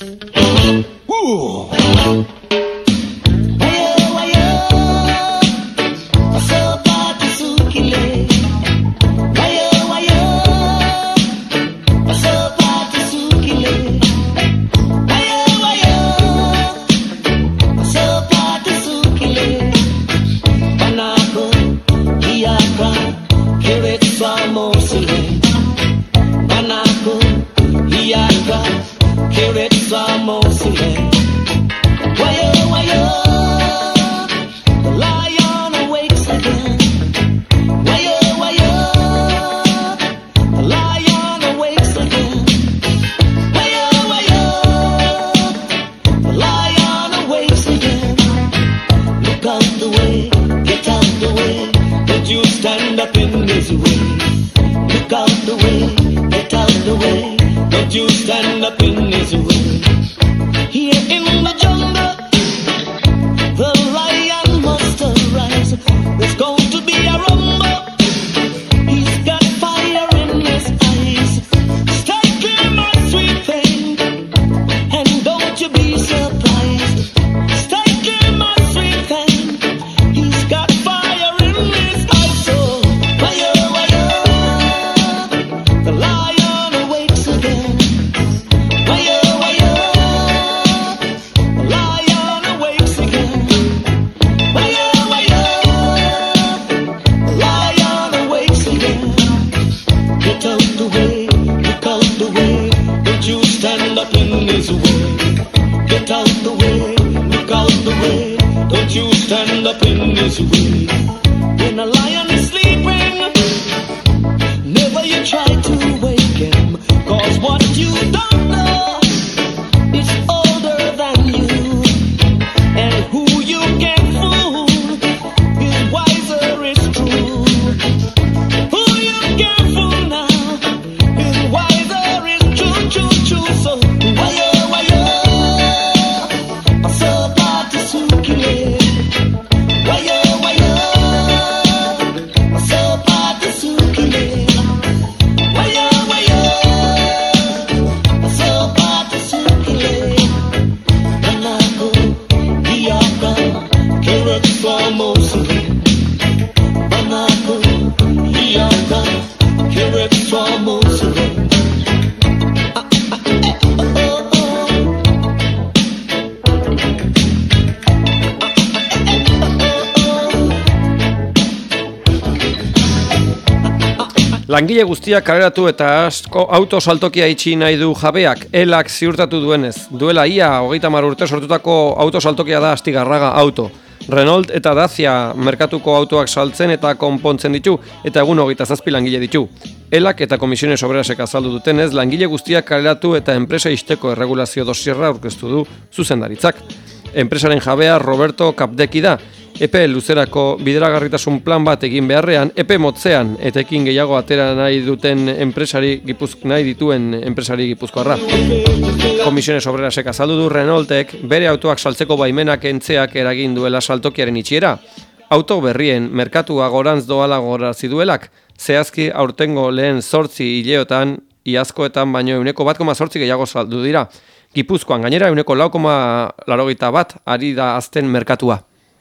Langile guztiak kaleratu eta asko autosaltokia itxi nahi du jabeak, elak ziurtatu duenez. Duela ia, hogeita hamar urte sortutako autosaltokia da Astigarraga Auto. Renault eta Dacia merkatuko autoak saltzen eta konpontzen ditu, eta egun hogeita zazpi langile ditu. Elak eta Komisiones Obrerasek azaldu dutenez, langile guztiak kaleratu eta enpresa isteko erregulazio dosierra aurkeztu du zuzendaritzak. Enpresaren jabea Roberto Kapdeki da. Epe luzerako bideragarritasun plan bat egin beharrean, epe motzean etekin gehiago atera nahi duten enpresari gipuzk nahi dituen enpresari gipuzkoarra. Komisiones Obrerasek azaldu du Renaultek bere autoak saltzeko baimenak entzeak eragin duela saltokiaren itxiera. Auto berrien merkatua gorantz doala gorazi duelak, zehazki aurtengo lehen zortzi hileotan, iazkoetan baino euneko bat koma zortzi gehiago saldu dira. Gipuzkoan gainera euneko lau koma laurogeita bat ari da azten merkatua.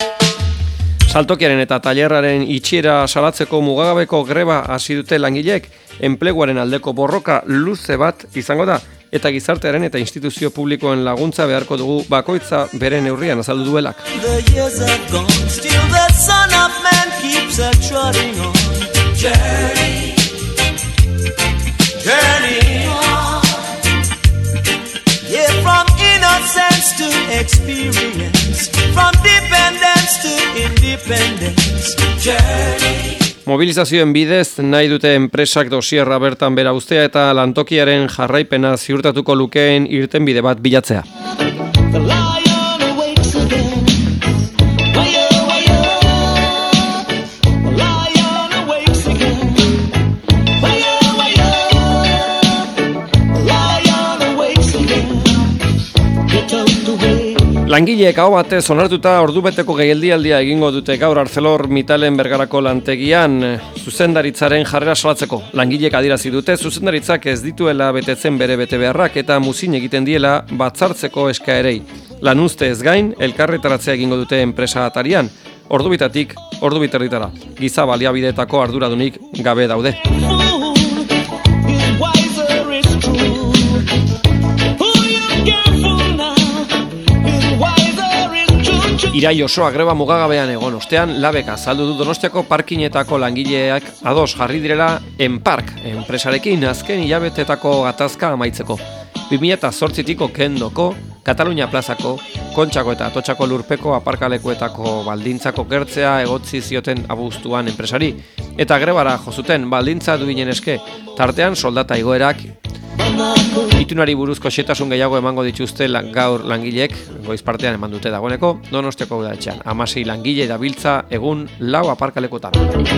Saltokiaren eta tailerraren itxiera salatzeko mugagabeko greba hasi dute langileek, enpleguaren aldeko borroka luze bat izango da, eta gizartearen eta instituzio publikoen laguntza beharko dugu bakoitza bere neurrian azaldu duelak. Innocence to experience, from dependence to independence, journey. Mobilizazioen bidez nahi dute enpresak dosierra bertan bera uztea eta lantokiaren jarraipena ziurtatuko lukeen irtenbide bat bilatzea. Langileek hau batez onartuta ordubeteko gehialdialdia egingo dute gaur Arcelor Mitalen Bergarako lantegian zuzendaritzaren jarrera salatzeko. Langileek adierazi dute zuzendaritzak ez dituela betetzen bere betebeharrak eta muzin egiten diela batzartzeko eskaerei. Lanuzte ez gain, elkarretaratzea egingo dute enpresa atarian, ordubitatik ordubiterditara. Giza baliabideetako arduradunik gabe daude. Irai osoa greba mugagabean egon ostean, labek azaldu du Donostiako parkinetako langileak ados jarri direla Enpark, enpresarekin azken hilabetetako gatazka amaitzeko. bi mila zortzitiko kendoko, Katalunia plazako, Kontxako eta Atotxako lurpeko aparkalekuetako baldintzako gertzea egotzi zioten abuztuan enpresari, eta grebara jozuten baldintza duinen eske, tartean soldata igoerak. Itunari buruzko xetasun gehiago emango dituzte gaur langileek, goiz partean eman dute dagoeneko, Donostiako udaletxean. Hamasei langile dabiltza egun lau aparkalekuetan.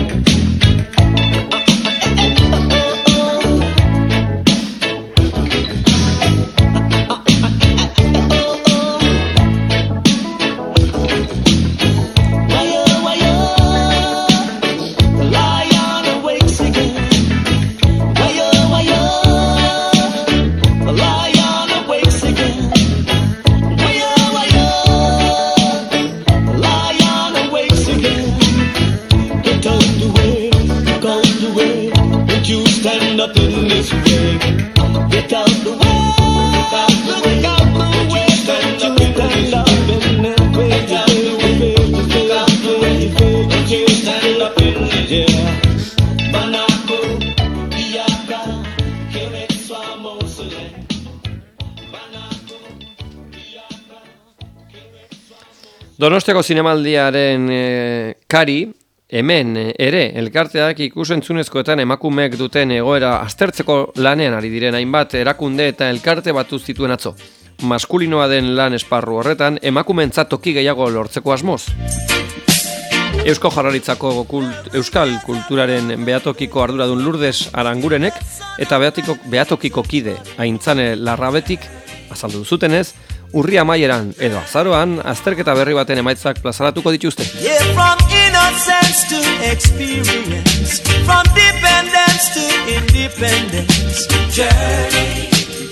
Donostiako zinemaldiaren e, kari, hemen ere elkarteak ikusentzunezkoetan emakumeek duten egoera aztertzeko lanean ari diren hainbat erakunde eta elkarte batu zituen atzo. Maskulinoa den lan esparru horretan emakumeentzat toki gehiago lortzeko asmoz. Eusko Jaurlaritzako kult, Euskal Kulturaren behatokiko arduradun Lourdes Arangurenek eta behatiko, behatokiko kide Aintzane Larrabetik azaldu zutenez, urri amaieran edo azaroan azterketa berri baten emaitzak plazaratuko dituzte.
Yeah, from innocence to experience, from dependence to independence, journey,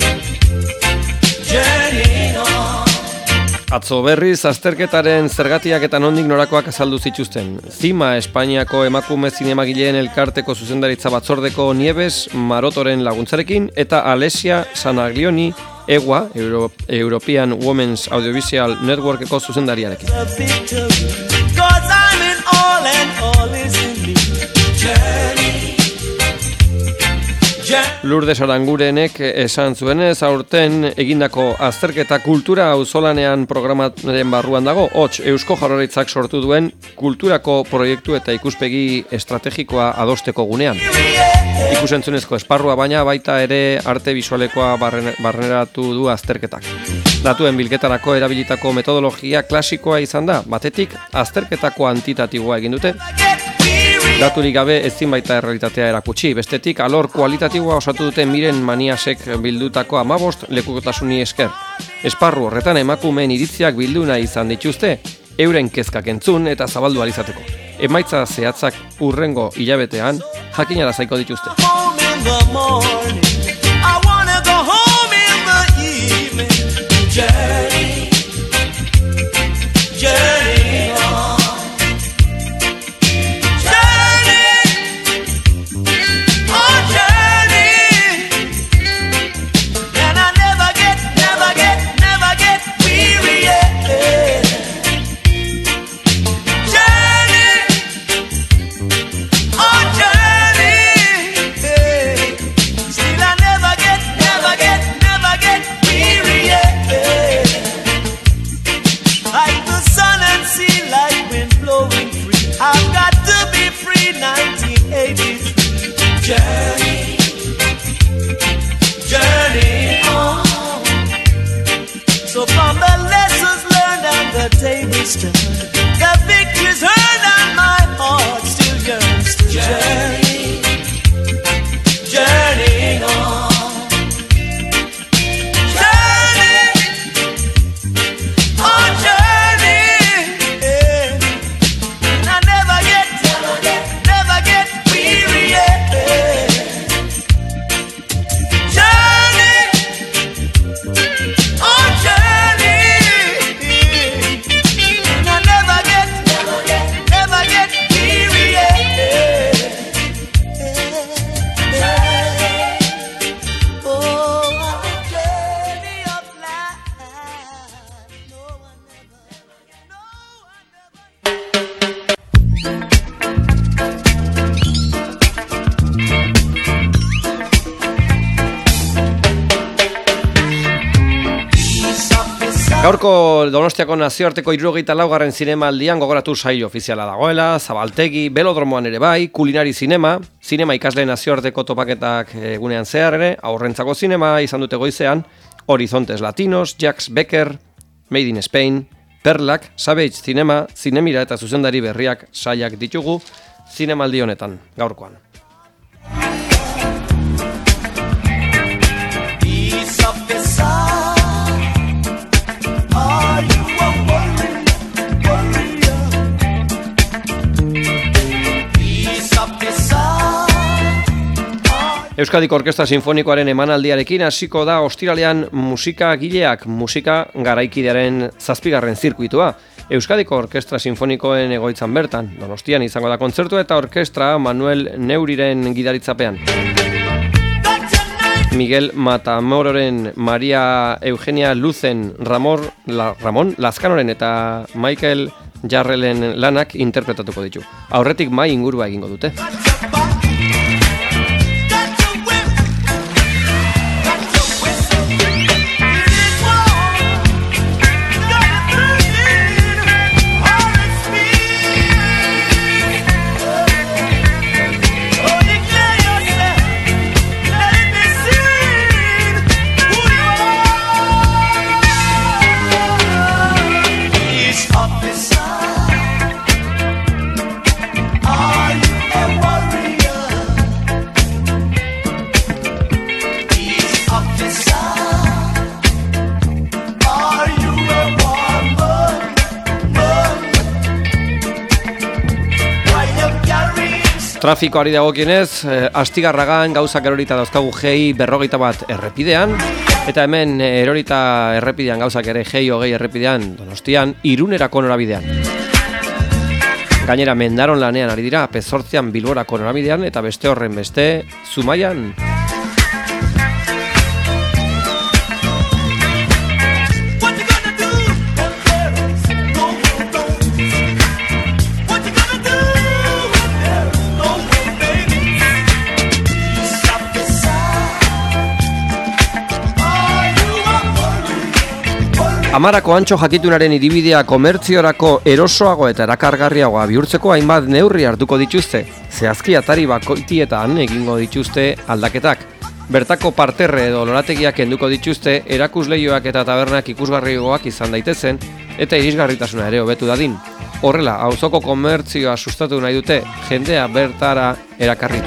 journey on.
Atzo berriz azterketaren zergatiak eta nondik norakoak azaldu zituzten. Zima Espainiako emakume zinemagileen elkarteko zuzendaritza batzordeko Nieves Marotoren laguntzarekin eta Alessia Sanaglioni Ewa, Euro, European Women's Audiovisual Networkeko zuzendariarekin. Lourdes Arangurenek esan zuenez, aurten egindako azterketa kultura auzolanean programaren barruan dago, hots Eusko Jaurlaritzak sortu duen kulturako proiektu eta ikuspegi estrategikoa adosteko gunean. Ikusentzunezko esparrua baina baita ere arte bisualekoa barneratu du azterketak. Datuen bilketarako erabilitako metodologia klasikoa izan da, batetik azterketako antitatiboa egin dute, daturik gabe ezin baita errealitatea erakutsi, bestetik alor kualitatiboa osatu dute Miren Maniasek bildutako hamabost lekukotasuni esker. Esparru horretan emakumeen iritziak bildu nahi izan dituzte, euren kezkak entzun eta zabaldu alizateko. Emaitza zehatzak urrengo hilabetean jakinara zaiko dituzte.
Journey, journey on. So from the lessons learned and the tables turned, the victories heard and my heart still yearns to journey, journey on. Journey, oh
Gaurko Donostiako nazioarteko hirurogeita laugarren zinemaldian gogoratu saio ofiziala dagoela, Zabaltegi, Belodromoan ere bai, kulinari zinema, zinema ikasle nazioarteko topaketak egunean zehar ere, aurrentzako zinema izan dute goizean, Horizontes Latinos, Jacques Becker, Made in Spain, Perlak, Savage Zinema, Zinemira eta zuzendari berriak saiak ditugu zinemaldi honetan, gaurkoan. Euskadiko Orkestra Sinfonikoaren emanaldiarekin hasiko da ostiralean musika gileak, musika garaikidearen zazpigarren zirkuitua. Euskadiko Orkestra Sinfonikoen egoitzan bertan, Donostian izango da kontzertua eta orkestra Manuel Neuriren gidaritzapean. Miguel Matamororen, Maria Eugenia Luzen, Ramor, La, Ramon Lazkanoren eta Michael Jarrellen lanak interpretatuko ditu. Aurretik mai ingurua egingo dute. Trafikoari dagokienez, eh, Astigarragan gauzak erorita dauzkagu G berrogeita bat errepidean, eta hemen erorita errepidean gauzak ere G hogei errepidean Donostian, Irunerako norabidean. Gainera Mendaron lanean ari dira, Pezortzian Bilborako norabidean, eta beste horren beste, Zumaian. Amarako antxo jakitunaren iribidea komertziorako erosoago eta erakargarriagoa bihurtzeko hainbat neurri hartuko dituzte. Zehazki atari bakoitietan egingo dituzte aldaketak. Bertako parterre edo lorategiak kenduko dituzte, erakusleioak eta tabernak ikusgarriagoak izan daitezen eta irisgarritasuna ere hobetu dadin. Horrela, auzoko komertzioa sustatu nahi dute, jendea bertara erakarri.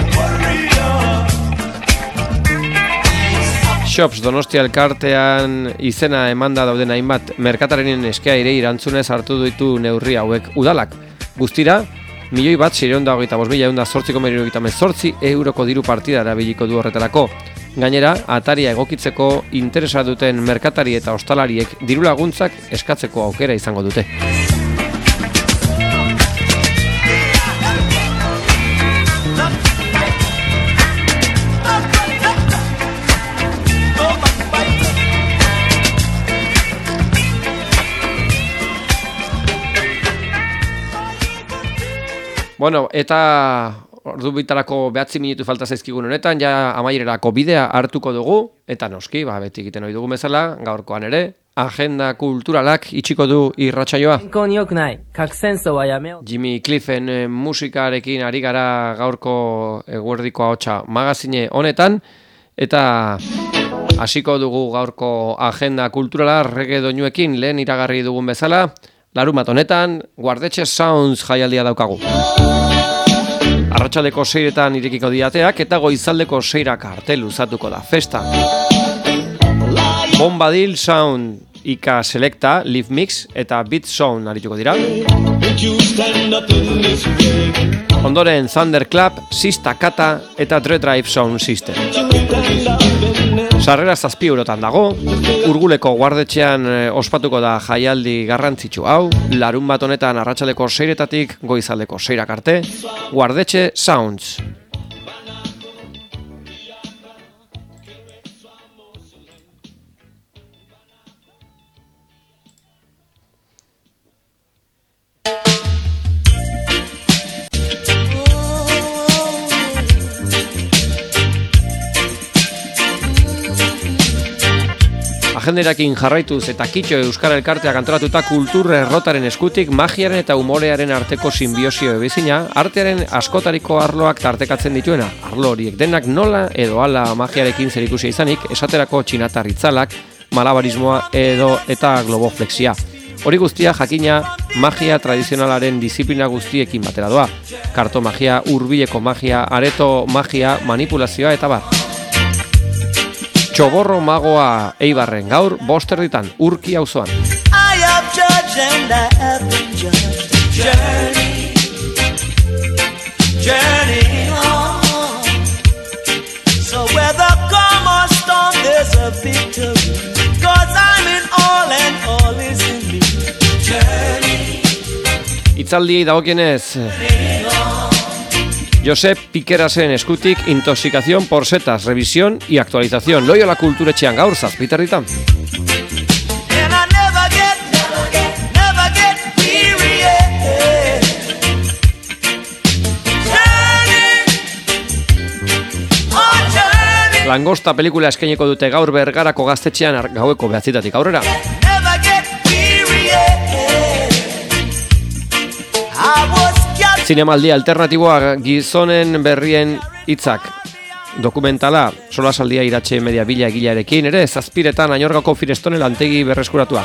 Shops Donostia elkartean izena emanda dauden hainbat merkatarenen eskea ere irantzunez hartu ditu neurri hauek udalak. Guztira, milioi bat seiehun eta hogeita bost mila ehun eta zortzi koma hirurogeita hemezortzi euroko diru partida erabiliko du horretarako. Gainera, ataria egokitzeko interesa duten merkatari eta ostalariek diru laguntzak eskatzeko aukera izango dute. Bueno, eta ordu bitarako behatzi minutu falta zaizkigun honetan, ja amaierarako bidea hartuko dugu, eta noski, ba, beti egiten ohi dugu bezala, gaurkoan ere, agenda kulturalak itxiko du irratsaioa. Jimmy Cliffen eh, musikarekin ari gara gaurko eguerdiko ahotsa magazine honetan, eta hasiko dugu gaurko agenda kulturala reggae doinuekin lehen iragarri dugun bezala, larumat honetan, Guardetxe Sounds jaialdia daukagu. Arratsaldeko seiretan irekiko diateak eta goizaldeko seirak arte luzatuko da festa. Bombadil Sound, Ika Selecta, Live Mix eta Beat Sound arituko dira. Ondoren Thunderclap, Sista Kata eta Dread Drive Sound System. Sarrera zazpi eurotan dago, Urguleko Guardetxean e, ospatuko da jaialdi garrantzitsu hau, larun bat honetan arratsaldeko seiretatik goizaldeko seirak arte, Guardetxe Sounds. banderekin jarraituz eta Kitxo Euskara Elkarteak antolatuta kultur errotaren eskutik magiaren eta umorearen arteko sinbiosio ebezina, artearen askotariko arloak tartekatzen dituena. Arlo horiek denak nola edo ala magiarekin zerikusia izanik, esaterako txinatar itzalak, malabarismoa edo eta globoflexia. Hori guztia jakina magia tradizionalaren disiplina guztiekin batera doa. Karto magia, hurbileko magia, areto magia, manipulazioa eta bar. Txoborro magoa Eibarren gaur, boster ditan, Urki auzoan.
I have judged and I have been judged. Journey, journey on. So whether calm or storm, there's a victory. Cause I'm in all and all is in me. Journey,
Itzaldiei dagokienez, Josep Pikerasen eskutik intoxicación por setas, revisión y actualización. Loiola kulturetxean gaur zazpiterritan.
and I never get, never get, never get weary. Yeah. Journey, oh journey,
Langosta pelikula eskaineko dute gaur Bergarako gaztetxean ar- gaueko behatzitatik aurrera.
never get weary. Yeah. I was captured.
Zinemaldi alternatiboa gizonen berrien hitzak. Dokumentala, solasaldia iratxe media bila egilearekin ere, zazpiretan Añorgako Firestone lantegi berreskuratua.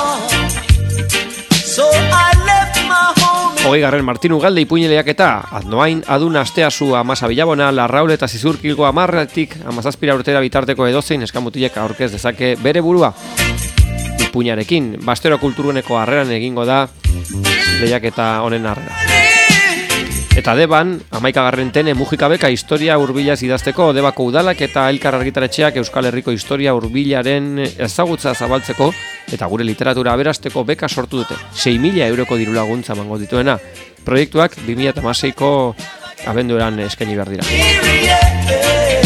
So I left my home.
Hogei garren Martin Ugalde ipuineleak eta Adnoain, Adun Asteasu, Amasa Bilabona, Larraul eta Zizurkilgo amarretik amazazpira urtera bitarteko edozein eskamutilek aurkez dezake bere burua. Ipuinarekin, Bastero Kulturguneko harreran egingo da lehiaketa honen harrera. Eta Deban, hamaikagarren tene Mujikabeka historia hurbilaz idazteko Debako udalak eta Elkar argitaretxeak Euskal Herriko historia hurbilaren ezagutza zabaltzeko eta gure literatura aberasteko beka sortu dute. sei mila euroko diru laguntza emango dituena. Proiektuak bi mila hamaseiko abendueran eskaini behar dira.
Weary, yeah.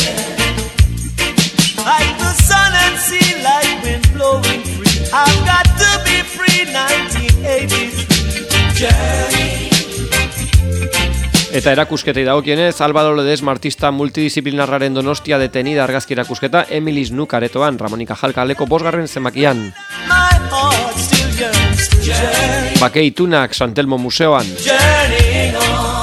Like the sun and sea, like wind blowing free. I've got to be free, nineteen eighty-three. Journey,
Eta erakusketei dagokienez, Alba Ledesma artista multidisciplinarraren Donostia detenida argazki erakusketa Emilis Nuk aretoan, Ramonika Jalka aleko bosgarren zenbakian.
my heart still yearns to journey,
Bake Itunak Santelmo Museoan.
journey on.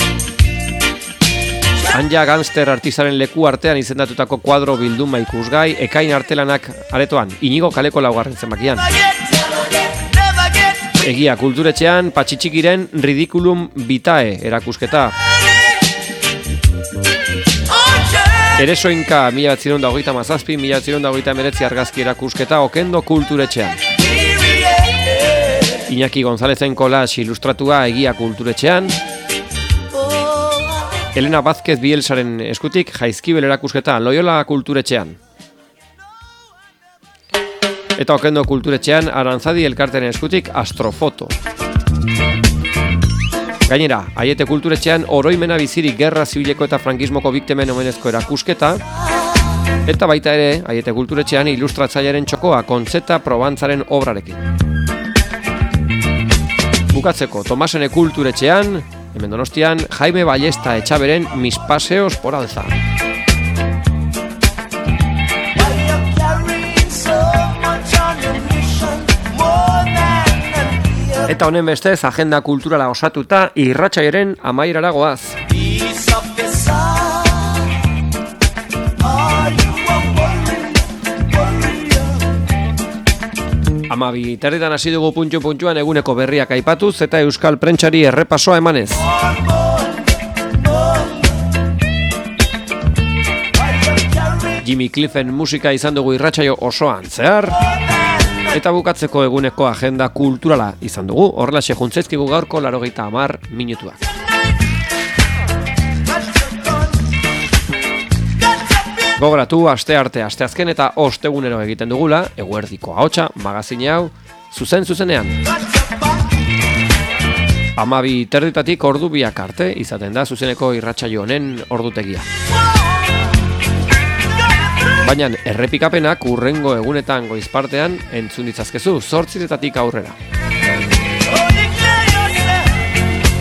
Anja Gangster artistaren leku artean izendatutako kuadro bilduma ikusgai, Ekain artelanak aretoan, Inigo kaleko laugarren zenbakian.
Never get, never get
Egia kulturetxean, Patxitxikiren Ridiculum Vitae erakusketa.
oh journey,
Eresoinka mila batzireun da hogeita mazazpi, mila batzireun da hogeita emeretzi argazki erakusketa Okendo kulturetxean.
weary, yeah.
Iñaki Gonzalezen kolas ilustratua Egia kulturetxean.
Oh,
Elena Vázquez Bielsaren eskutik Jaizkibel erakusketa Loiola kulturetxean. Eta Okendo kulturetxean Arantzadi elkarteren eskutik Astrofoto. Gainera, Aiete kulturetxean Oroimena bizirik gerra zibileko eta frankismoko biktimen omenezko erakusketa. Eta baita ere, Aiete kulturetxean ilustratzailearen txokoa Kontzeta Probantzaren obrarekin. Bukatzeko, Tomasene kulturetxean, hemen Donostian, Jaime Ballesta Etxaberen Mis paseos por Alza. Eta honen bestez, agenda kulturala osatuta irratsaiaren amaierara goaz.
piece of the sun. Are you a worry, worrier?
Amabi terditan hasi dugu puntxu-puntxuan eguneko berriak aipatuz eta euskal prentsari errepasoa emanez. Jimmy Cliffen musika izan dugu irratsaio osoan zehar. Eta bukatzeko eguneko agenda kulturala izan dugu, horrelaxe juntzaizkigu gaurko laurogeita hamar minutuak. Gogoratu, aste arte, aste azken eta ostegunero egiten dugula, eguerdiko ahotsa, magazine hau, zuzen zuzenean. Amabi terditatik ordu biak arte izaten da zuzeneko irratsaio honen ordutegia. Baina errepikapenak urrengo egunetan goizpartean entzun ditzazkezu zortziretatik aurrera.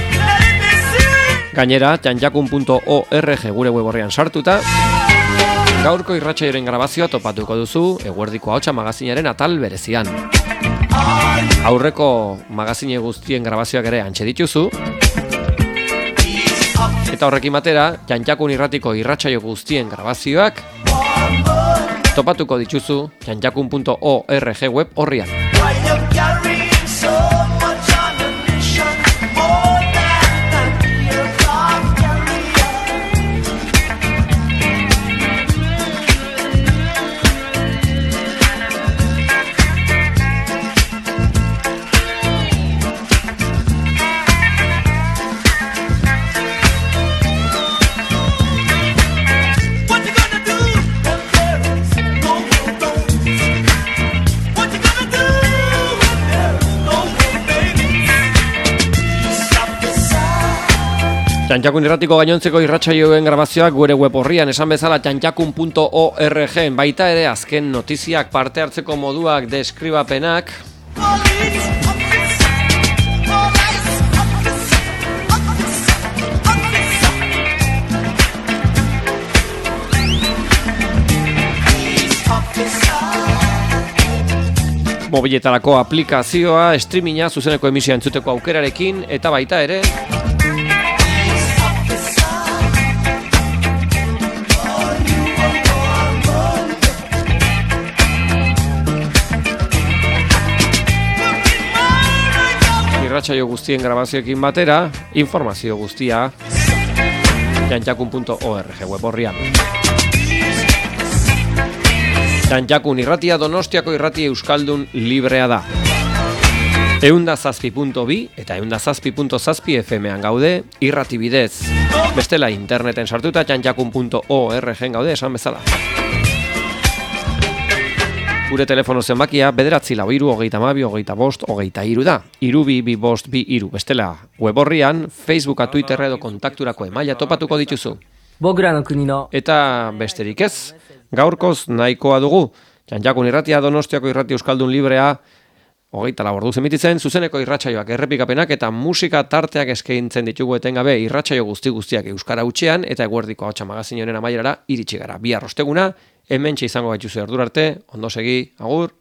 Gainera, txantxakun puntu org gure web horrean sartuta, Gaurko irratsaioaren grabazioa topatuko duzu Eguerdiko Ahotsa magazinaren atal berezian. Aurreko magazine guztien grabazioak ere antxe dituzu. Eta horrekin batera, Jantjakun irratiko irratsaio guztien grabazioak topatuko dituzu jantjakun punto org web horrian. Jantjakun irratiko gainontzeko irratsaioen grabazioak gure web horrian, esan bezala jantjakun punto org, baita ere azken notiziak, parte hartzeko moduak, deskribapenak. Mobiletarako aplikazioa, streaminga, zuzeneko emisioa entzuteko aukerarekin, eta baita ere irratsaio guztien grabazioekin batera, informazio guztia jantjakun punto org web horrian. Jantjakun irratia Donostiako irrati euskaldun librea da. Eunda zazpi puntu bi eta eunda zazpi puntu zazpi F M-an gaude irrati bidez. Bestela interneten sartuta jantjakun puntu org-en gaude esan bezala. Gure telefono zenbakia bederatzi lau hiru hogeita hamabi hogeita bost hogeita hiru da. Hiru bi bi bost bi hiru. Bestela web horrian, Facebooka, Twitterra edo kontakturako emaila topatuko dituzu. Eta besterik ez, gaurkoz nahikoa dugu. Jantjakun irratia Donostiako irrati euskaldun librea hogeita lau orduz emititzen, zuzeneko irratsaioak, errepikapenak eta musika tarteak eskaintzen ditugu etengabe irratsaio guzti guztiak euskara hutsean eta Eguerdiko Ahotsa magazine honen amaierara iritsi gara. Bihar osteguna, hementxe izango gaituzu ordura arte, ondo segi, agur.